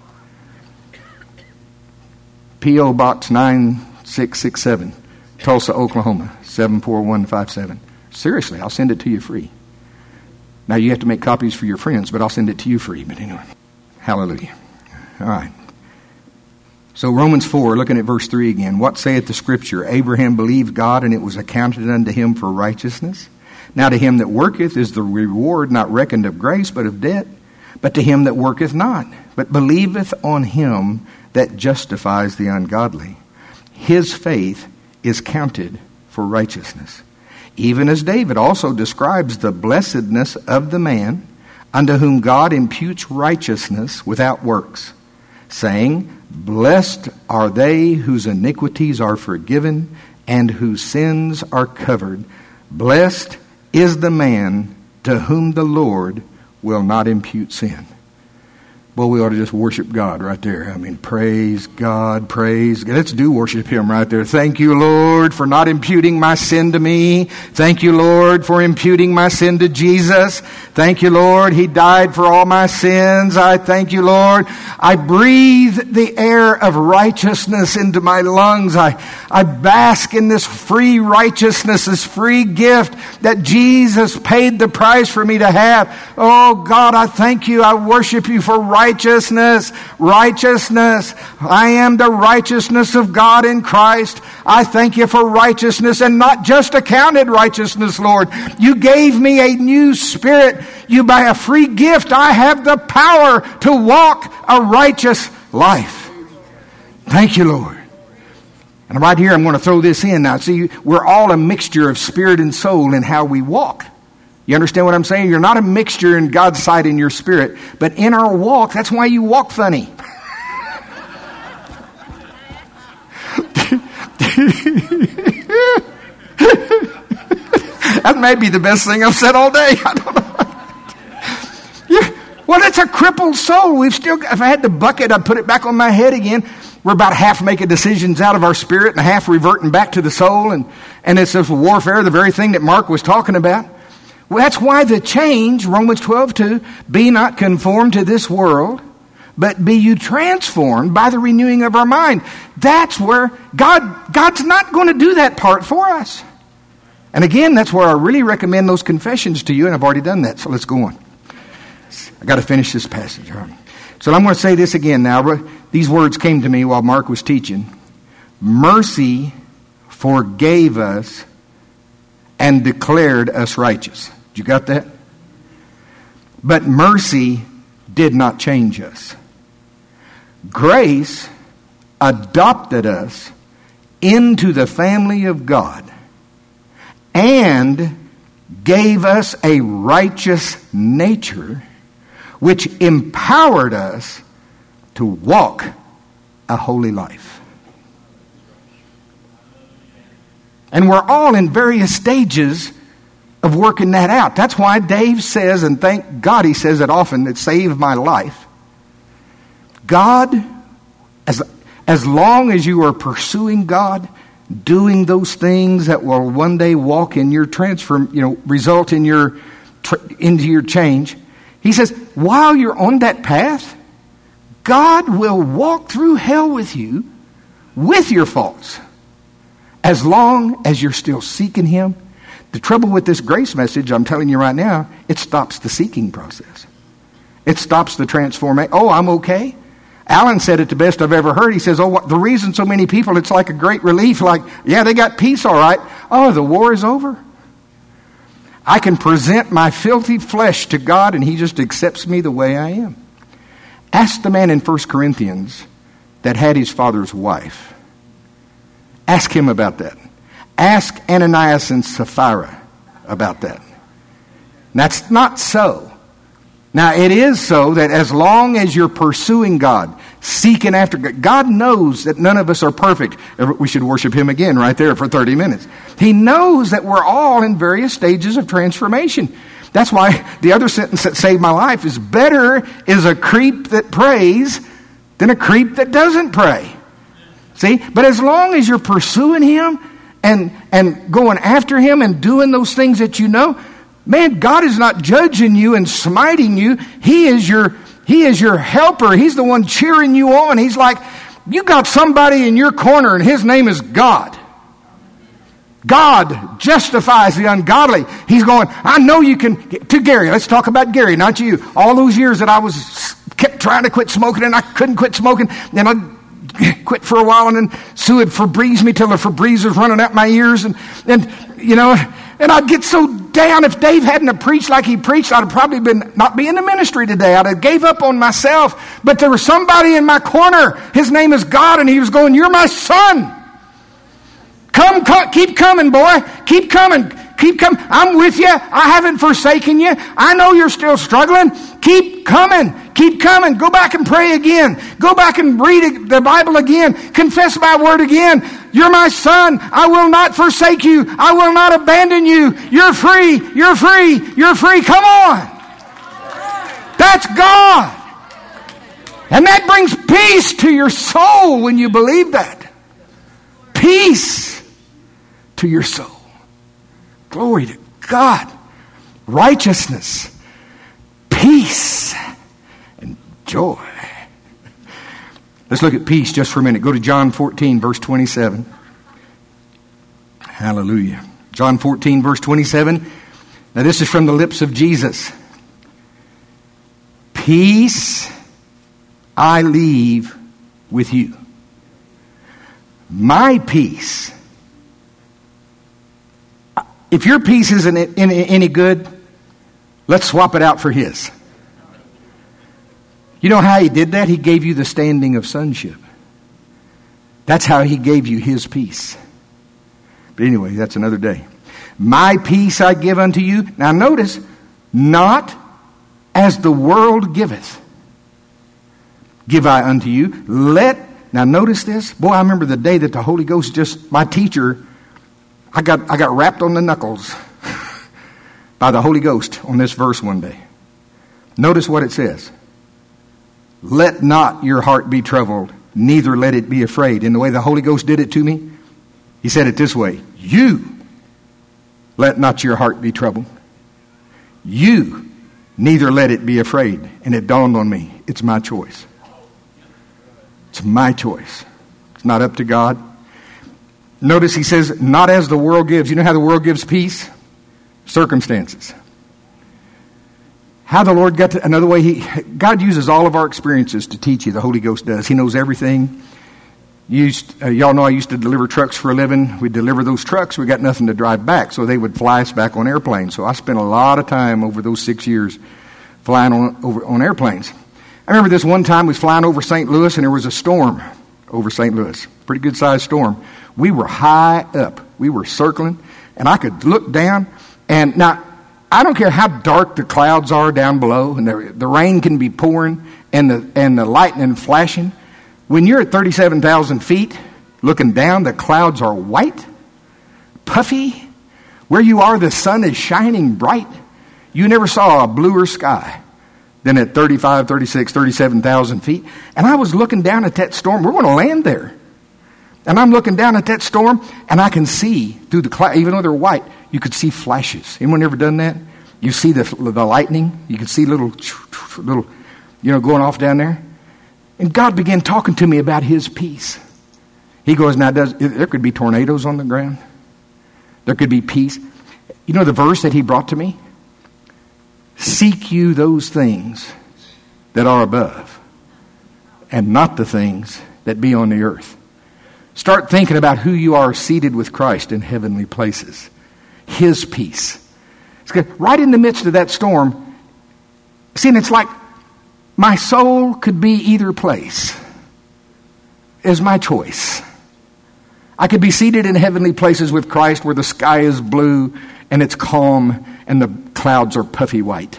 S1: P O Box nine six six seven, Tulsa, Oklahoma, seven four one five seven. Seriously, I'll send it to you free. Now you have to make copies for your friends, but I'll send it to you free. But anyway, hallelujah. All right. So Romans four, looking at verse three again. What saith the Scripture? Abraham believed God, and it was accounted unto him for righteousness. Now to him that worketh is the reward not reckoned of grace, but of debt. But to him that worketh not, but believeth on him that justifies the ungodly, his faith is counted for righteousness. Even as David also describes the blessedness of the man unto whom God imputes righteousness without works, saying, blessed are they whose iniquities are forgiven and whose sins are covered. Blessed is the man to whom the Lord will not impute sin. Well, we ought to just worship God right there. I mean, praise God, praise God. Let's do worship Him right there. Thank you, Lord, for not imputing my sin to me. Thank you, Lord, for imputing my sin to Jesus. Thank you, Lord, He died for all my sins. I thank you, Lord. I breathe the air of righteousness into my lungs. I, I bask in this free righteousness, this free gift that Jesus paid the price for me to have. Oh, God, I thank you. I worship you for righteousness. Righteousness, righteousness. I am the righteousness of God in Christ. I thank you for righteousness, and not just accounted righteousness, Lord. You gave me a new spirit. You, by a free gift, I have the power to walk a righteous life. Thank you, Lord. And right here, I'm going to throw this in now. See, we're all a mixture of spirit and soul in how we walk. You understand what I'm saying? You're not a mixture in God's sight in your spirit. But in our walk, that's why you walk funny. That may be the best thing I've said all day. I don't know. Yeah. Well, it's a crippled soul. We've still got, if I had the bucket, I'd put it back on my head again. We're about half making decisions out of our spirit and half reverting back to the soul. And, and it's this warfare, the very thing that Mark was talking about. Well, that's why the change, Romans twelve two, be not conformed to this world, but be you transformed by the renewing of our mind. That's where God, God's not going to do that part for us. And again, that's where I really recommend those confessions to you, and I've already done that, so let's go on. I got to finish this passage. All right. So I'm going to say this again now. These words came to me while Mark was teaching. Mercy forgave us and declared us righteous. You got that? But mercy did not change us. Grace adopted us into the family of God and gave us a righteous nature, which empowered us to walk a holy life. And we're all in various stages of working that out. That's why Dave says, and thank God he says it often, it saved my life. God, as, as long as you are pursuing God, doing those things that will one day walk in your transform, you know, result in your into your change. He says, while you're on that path, God will walk through hell with you, with your faults, as long as you're still seeking Him. The trouble with this grace message, I'm telling you right now, it stops the seeking process. It stops the transformation. Oh, I'm okay. Alan said it the best I've ever heard. He says, oh, what, the reason so many people, it's like a great relief. Like, yeah, they got peace, all right. Oh, the war is over. I can present my filthy flesh to God and He just accepts me the way I am. Ask the man in First Corinthians that had his father's wife. Ask him about that. Ask Ananias and Sapphira about that. That's not so. Now, it is so that as long as you're pursuing God, seeking after God, God knows that none of us are perfect. We should worship Him again right there for thirty minutes. He knows that we're all in various stages of transformation. That's why the other sentence that saved my life is, better is a creep that prays than a creep that doesn't pray. See? But as long as you're pursuing Him and, and going after Him and doing those things that you know, man, God is not judging you and smiting you. He is your, He is your helper. He's the one cheering you on. He's like, you got somebody in your corner and His name is God. God justifies the ungodly. He's going, I know you can, to Gary, let's talk about Gary, not you. All those years that I was, kept trying to quit smoking and I couldn't quit smoking, then I quit for a while, and then Sue would Febreze me till the Febreze was running out my ears, and, and you know, and I'd get so down. If Dave hadn't have preached like he preached, I'd have probably been not be in the ministry today. I'd have gave up on myself. But there was somebody in my corner. His name is God, and He was going, you're my son. Come, come, keep coming, boy. Keep coming. Keep coming. I'm with you. I haven't forsaken you. I know you're still struggling. Keep coming. Keep coming. Go back and pray again. Go back and read the Bible again. Confess my word again. You're my son. I will not forsake you. I will not abandon you. You're free. You're free. You're free. Come on. That's God. And that brings peace to your soul when you believe that. Peace to your soul. Glory to God. Righteousness. Peace. And joy. Let's look at peace just for a minute. Go to John fourteen, verse twenty-seven. Hallelujah. John fourteen, verse twenty-seven. Now this is from the lips of Jesus. Peace I leave with you. My peace. If your peace isn't any good, let's swap it out for His. You know how He did that? He gave you the standing of sonship. That's how He gave you His peace. But anyway, that's another day. My peace I give unto you. Now notice, not as the world giveth, give I unto you. Let, now notice this. Boy, I remember the day that the Holy Ghost just, my teacher, I got I got rapped on the knuckles by the Holy Ghost on this verse one day. Notice what it says. Let not your heart be troubled, neither let it be afraid. In the way the Holy Ghost did it to me, He said it this way. You let not your heart be troubled. You neither let it be afraid. And it dawned on me, it's my choice. It's my choice. It's not up to God. Notice he says, not as the world gives. You know how the world gives peace? Circumstances. How the Lord got to, another way, he, God uses all of our experiences to teach you. The Holy Ghost does. He knows everything. Used, uh, y'all know I used to deliver trucks for a living. We'd deliver those trucks. We got nothing to drive back, so they would fly us back on airplanes. So I spent a lot of time over those six years flying on, over, on airplanes. I remember this one time we was flying over Saint Louis, and there was a storm over Saint Louis. Pretty good sized storm. We were high up. We were circling, and I could look down. And now, I don't care how dark the clouds are down below, and the, the rain can be pouring, and the and the lightning flashing. When you're at thirty-seven thousand feet, looking down, the clouds are white, puffy. Where you are, the sun is shining bright. You never saw a bluer sky than at thirty-five, thirty-six, thirty-seven thousand feet. And I was looking down at that storm. We're going to land there. And I'm looking down at that storm, and I can see through the cloud, even though they're white, you could see flashes. Anyone ever done that? You see the the lightning. You could see little, little, you know, going off down there. And God began talking to me about His peace. He goes, now, does, there could be tornadoes on the ground. There could be peace. You know the verse that He brought to me? Seek you those things that are above, and not the things that be on the earth. Start thinking about who you are seated with Christ in heavenly places. His peace. It's good. Right in the midst of that storm, see, and it's like my soul could be either place. Is my choice. I could be seated in heavenly places with Christ where the sky is blue and it's calm and the clouds are puffy white.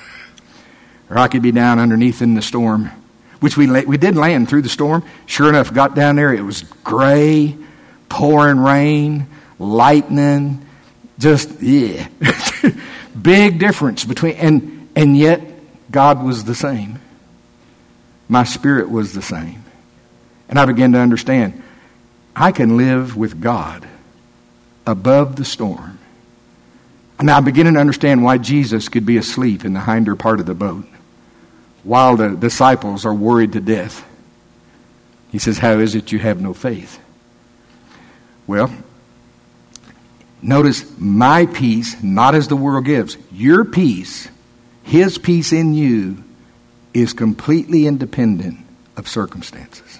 S1: Or I could be down underneath in the storm, which we we did land through the storm. Sure enough, got down there. It was gray, pouring rain, lightning, just, yeah. Big difference between, and and yet God was the same. My spirit was the same. And I began to understand, I can live with God above the storm. And I began to understand why Jesus could be asleep in the hinder part of the boat while the disciples are worried to death. He says, how is it you have no faith? Well, notice my peace, not as the world gives. Your peace, His peace in you, is completely independent of circumstances.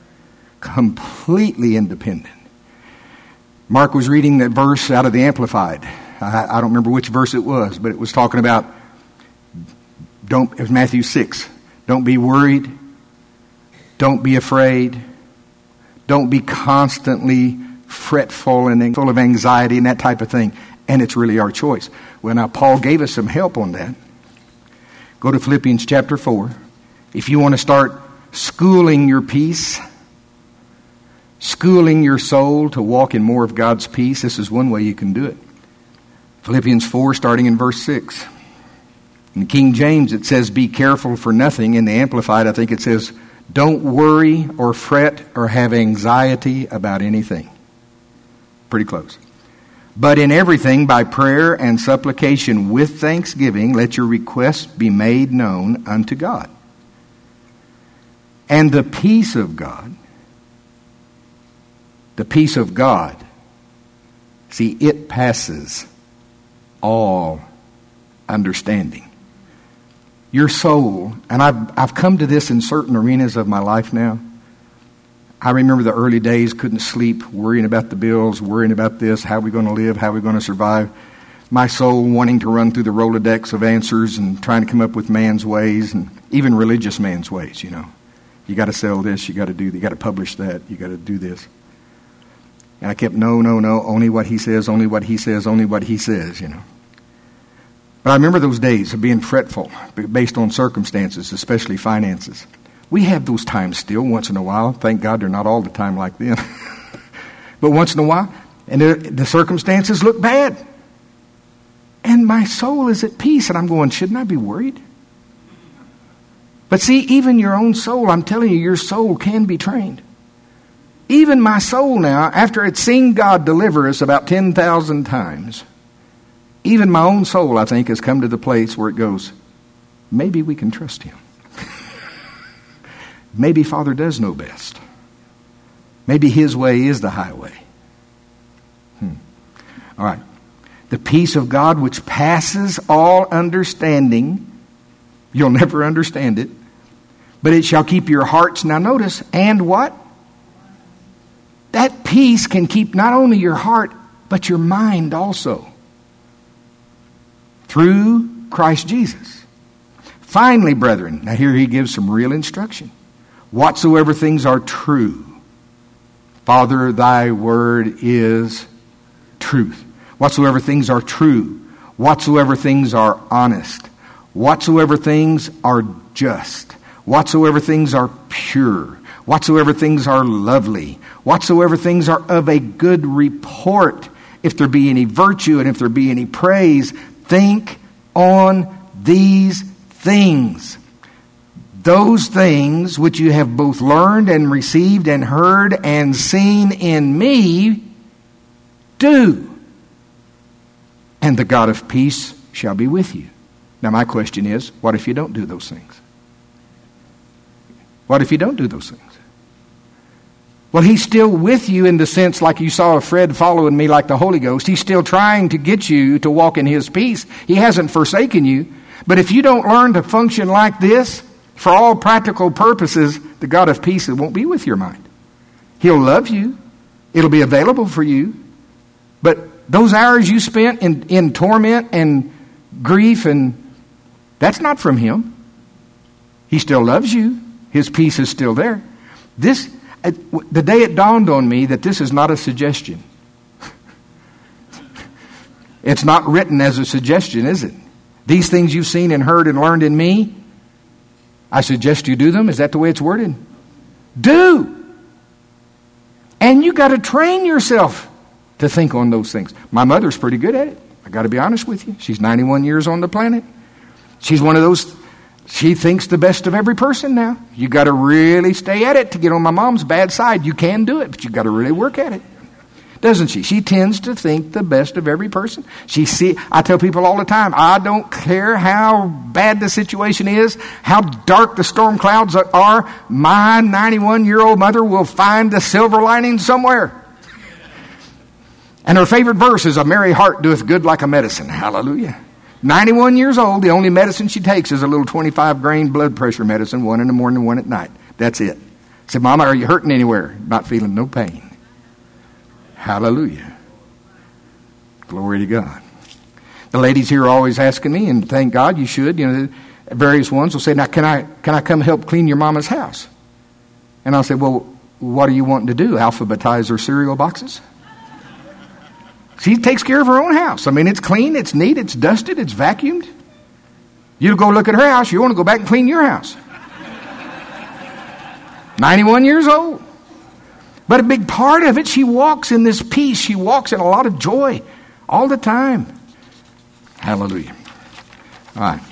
S1: Completely independent. Mark was reading that verse out of the Amplified. I, I don't remember which verse it was, but it was talking about, don't, it was Matthew six. Don't be worried. Don't be afraid. Don't be constantly fretful and full of anxiety and that type of thing. And it's really our choice. Well, now Paul gave us some help on that. Go to Philippians chapter four. If you want to start schooling your peace, schooling your soul to walk in more of God's peace, this is one way you can do it. Philippians four, starting in verse six. In King James, it says, be careful for nothing. In the Amplified, I think it says, don't worry or fret or have anxiety about anything. Pretty close. But in everything, by prayer and supplication with thanksgiving, let your requests be made known unto God. And the peace of God, the peace of God, see, it passes all understanding. Your soul, and I've, I've come to this in certain arenas of my life now. I remember the early days, couldn't sleep, worrying about the bills, worrying about this, how are we going to live, how are we going to survive. My soul wanting to run through the Rolodex of answers and trying to come up with man's ways, and even religious man's ways, you know. You got to sell this, you got to do that, you got to publish that, you got to do this. And I kept, no, no, no, only what he says, only what he says, only what he says, you know. But I remember those days of being fretful based on circumstances, especially finances. We have those times still once in a while. Thank God they're not all the time like then. But once in a while, and the circumstances look bad. And my soul is at peace. And I'm going, shouldn't I be worried? But see, even your own soul, I'm telling you, your soul can be trained. Even my soul now, after it's seen God deliver us about ten thousand times, even my own soul, I think, has come to the place where it goes, maybe we can trust Him. Maybe Father does know best. Maybe His way is the highway. All right. The peace of God which passes all understanding. You'll never understand it. But it shall keep your hearts. Now notice, and what? That peace can keep not only your heart, but your mind also. Through Christ Jesus. Finally, brethren, now here he gives some real instruction. Whatsoever things are true, Father, thy word is truth. Whatsoever things are true, whatsoever things are honest, whatsoever things are just, whatsoever things are pure, whatsoever things are lovely, whatsoever things are of a good report, if there be any virtue and if there be any praise, think on these things. Those things which you have both learned and received and heard and seen in me, do. And the God of peace shall be with you. Now my question is, what if you don't do those things? What if you don't do those things? Well, he's still with you in the sense like you saw Fred following me like the Holy Ghost. He's still trying to get you to walk in his peace. He hasn't forsaken you. But if you don't learn to function like this, for all practical purposes, the God of peace won't be with your mind. He'll love you. It'll be available for you. But those hours you spent in, in torment and grief, and that's not from him. He still loves you. His peace is still there. This, the day it dawned on me that this is not a suggestion. It's not written as a suggestion, is it? These things you've seen and heard and learned in me, I suggest you do them. Is that the way it's worded? Do. And you got to train yourself to think on those things. My mother's pretty good at it. I got to be honest with you. She's ninety-one years on the planet. She's one of those, she thinks the best of every person now. You got to really stay at it to get on my mom's bad side. You can do it, but you got to really work at it. Doesn't she? She tends to think the best of every person. She see. I tell people all the time, I don't care how bad the situation is, how dark the storm clouds are, my ninety-one-year-old mother will find the silver lining somewhere. And her favorite verse is, a merry heart doeth good like a medicine. Hallelujah. ninety-one years old, the only medicine she takes is a little twenty-five grain blood pressure medicine, one in the morning and one at night. That's it. I said, Mama, are you hurting anywhere? Not feeling no pain. Hallelujah. Glory to God. The ladies here are always asking me, and thank God you should, you know, various ones will say, now can I can I come help clean your mama's house? And I'll say, well, what are you wanting to do? Alphabetize her cereal boxes? She takes care of her own house. I mean, it's clean, it's neat, it's dusted, it's vacuumed. You go look at her house, you want to go back and clean your house. ninety-one years old. But a big part of it, she walks in this peace. She walks in a lot of joy all the time. Hallelujah. All right.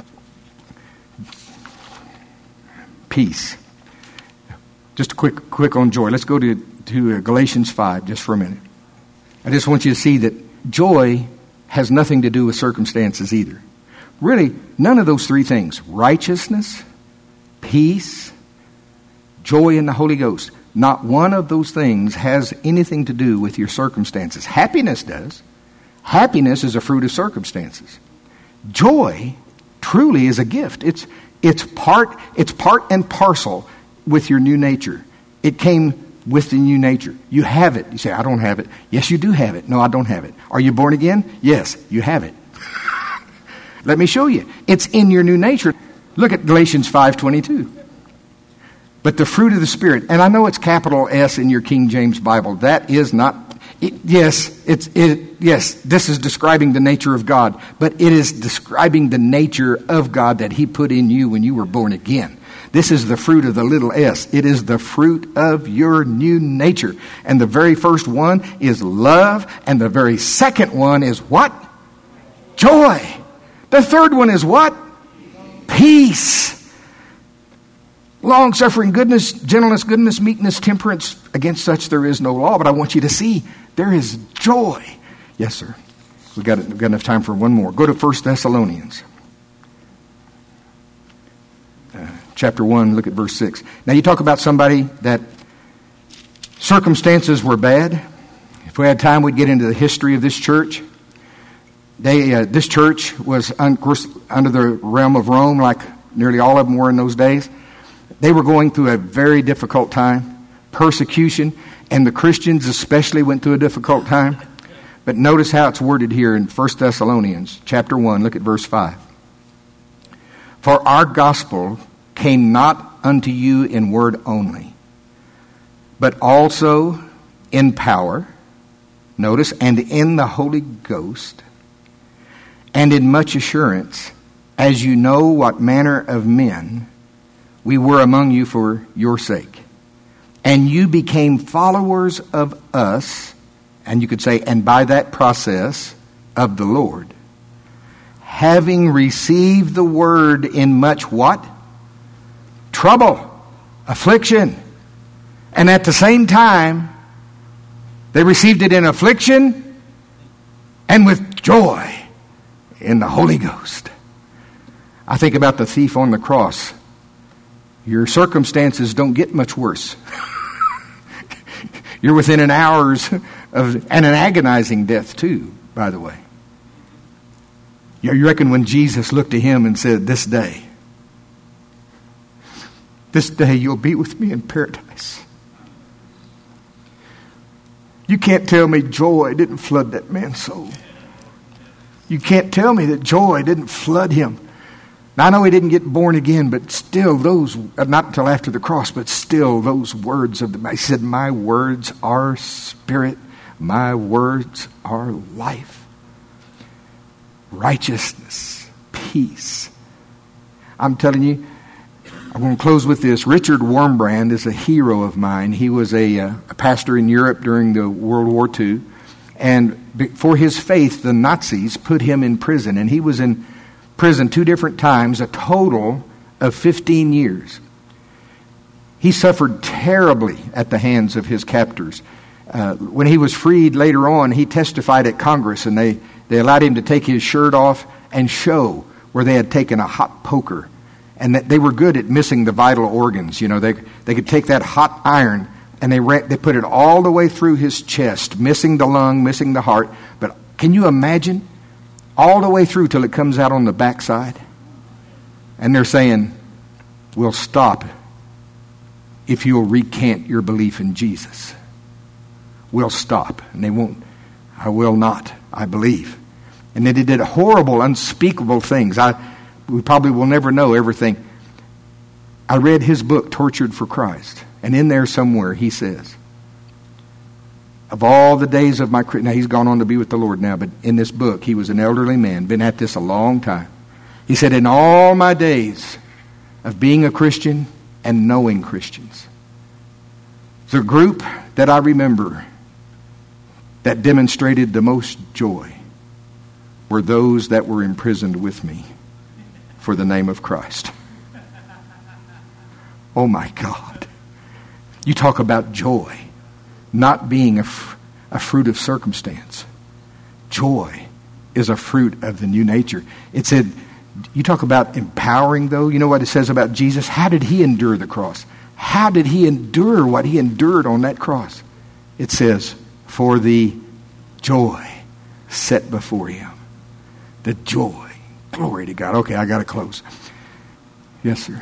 S1: Peace. Just a quick quick on joy. Let's go to, to Galatians five just for a minute. I just want you to see that joy has nothing to do with circumstances either. Really, none of those three things. Righteousness, peace, joy in the Holy Ghost. Not one of those things has anything to do with your circumstances. Happiness does. Happiness is a fruit of circumstances. Joy truly is a gift. It's it's part it's part and parcel with your new nature. It came with the new nature. You have it. You say, I don't have it. Yes, you do have it. No, I don't have it. Are you born again? Yes, you have it. Let me show you. It's in your new nature. Look at Galatians five twenty-two. But the fruit of the Spirit, and I know it's capital S in your King James Bible. That is not, it, yes, it's it. Yes, this is describing the nature of God, but it is describing the nature of God that He put in you when you were born again. This is the fruit of the little s. It is the fruit of your new nature. And the very first one is love, and the very second one is what? Joy. The third one is what? Peace. Long-suffering, goodness, gentleness, goodness, meekness, temperance. Against such there is no law. But I want you to see there is joy. Yes, sir. We've got, we've got enough time for one more. Go to First Thessalonians. Uh, chapter one, look at verse six. Now you talk about somebody that circumstances were bad. If we had time, we'd get into the history of this church. They, uh, this church was, un- of course, under the realm of Rome, like nearly all of them were in those days. They were going through a very difficult time, persecution, and the Christians especially went through a difficult time. But notice how it's worded here in First Thessalonians chapter one. Look at verse five. For our gospel came not unto you in word only, but also in power, notice, and in the Holy Ghost, and in much assurance, as you know what manner of men we were among you for your sake. And you became followers of us, and you could say, and by that process, of the Lord, having received the word in much what? Trouble, affliction. And at the same time, they received it in affliction and with joy in the Holy Ghost. I think about the thief on the cross. Your circumstances don't get much worse. You're within an hour's of, and an agonizing death too, by the way. You reckon when Jesus looked to him and said, this day, this day you'll be with me in paradise. You can't tell me joy didn't flood that man's soul. You can't tell me that joy didn't flood him. Now, I know he didn't get born again, but still those, not until after the cross, but still those words of the, he said, my words are spirit, my words are life. Righteousness, peace. I'm telling you, I'm going to close with this. Richard Wurmbrand is a hero of mine. He was a, uh, a pastor in Europe during the World War Two. And for his faith, the Nazis put him in prison. And he was in prison two different times, a total of fifteen years. He suffered terribly at the hands of his captors. Uh, when he was freed later on, he testified at Congress, and they, they allowed him to take his shirt off and show where they had taken a hot poker. And that they were good at missing the vital organs. You know, they they could take that hot iron and they re- they put it all the way through his chest, missing the lung, missing the heart. But can you imagine? All the way through till it comes out on the backside. And they're saying, we'll stop if you'll recant your belief in Jesus. We'll stop. And they won't. I will not. I believe. And then they did horrible, unspeakable things. I we probably will never know everything. I read his book, Tortured for Christ. And in there somewhere he says, of all the days of my... Now he's gone on to be with the Lord now, but in this book, he was an elderly man, been at this a long time. He said, in all my days of being a Christian and knowing Christians, the group that I remember that demonstrated the most joy were those that were imprisoned with me for the name of Christ. Oh my God. You talk about joy not being a, fr- a fruit of circumstance. Joy is a fruit of the new nature. It said, you talk about empowering though. You know what it says about Jesus? How did he endure the cross? How did he endure what he endured on that cross? It says, for the joy set before him. The joy. Glory to God. Okay, I got to close. Yes, sir.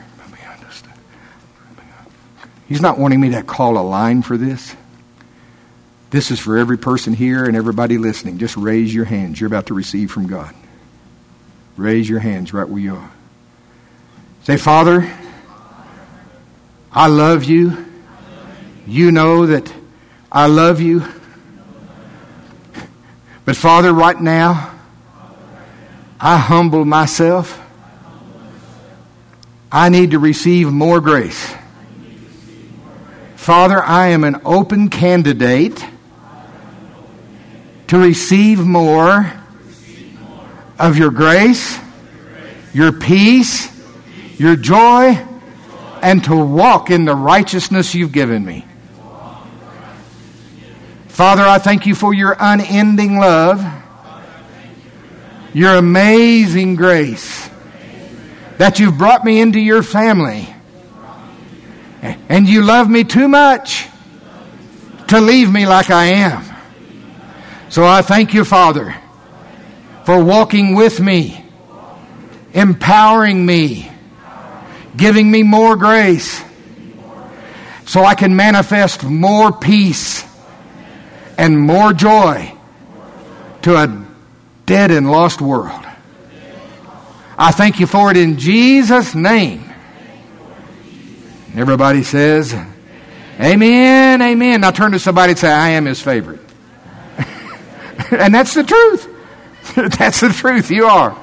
S1: He's not wanting me to call a line for this. This is for every person here and everybody listening. Just raise your hands. You're about to receive from God. Raise your hands right where you are. Say, Father, I love you. You know that I love you. But Father, right now, I humble myself. I need to receive more grace. Father, I am an open candidate to receive more of your grace, your peace, your joy, and to walk in the righteousness you've given me. Father, I thank you for your unending love, your amazing grace, that you've brought me into your family. And you love me too much to leave me like I am. So I thank you, Father, for walking with me, empowering me, giving me more grace, so I can manifest more peace and more joy to a dead and lost world. I thank you for it in Jesus' name. Everybody says, amen, amen. Now turn to somebody and say, I am his favorite. And that's the truth. That's the truth. You are.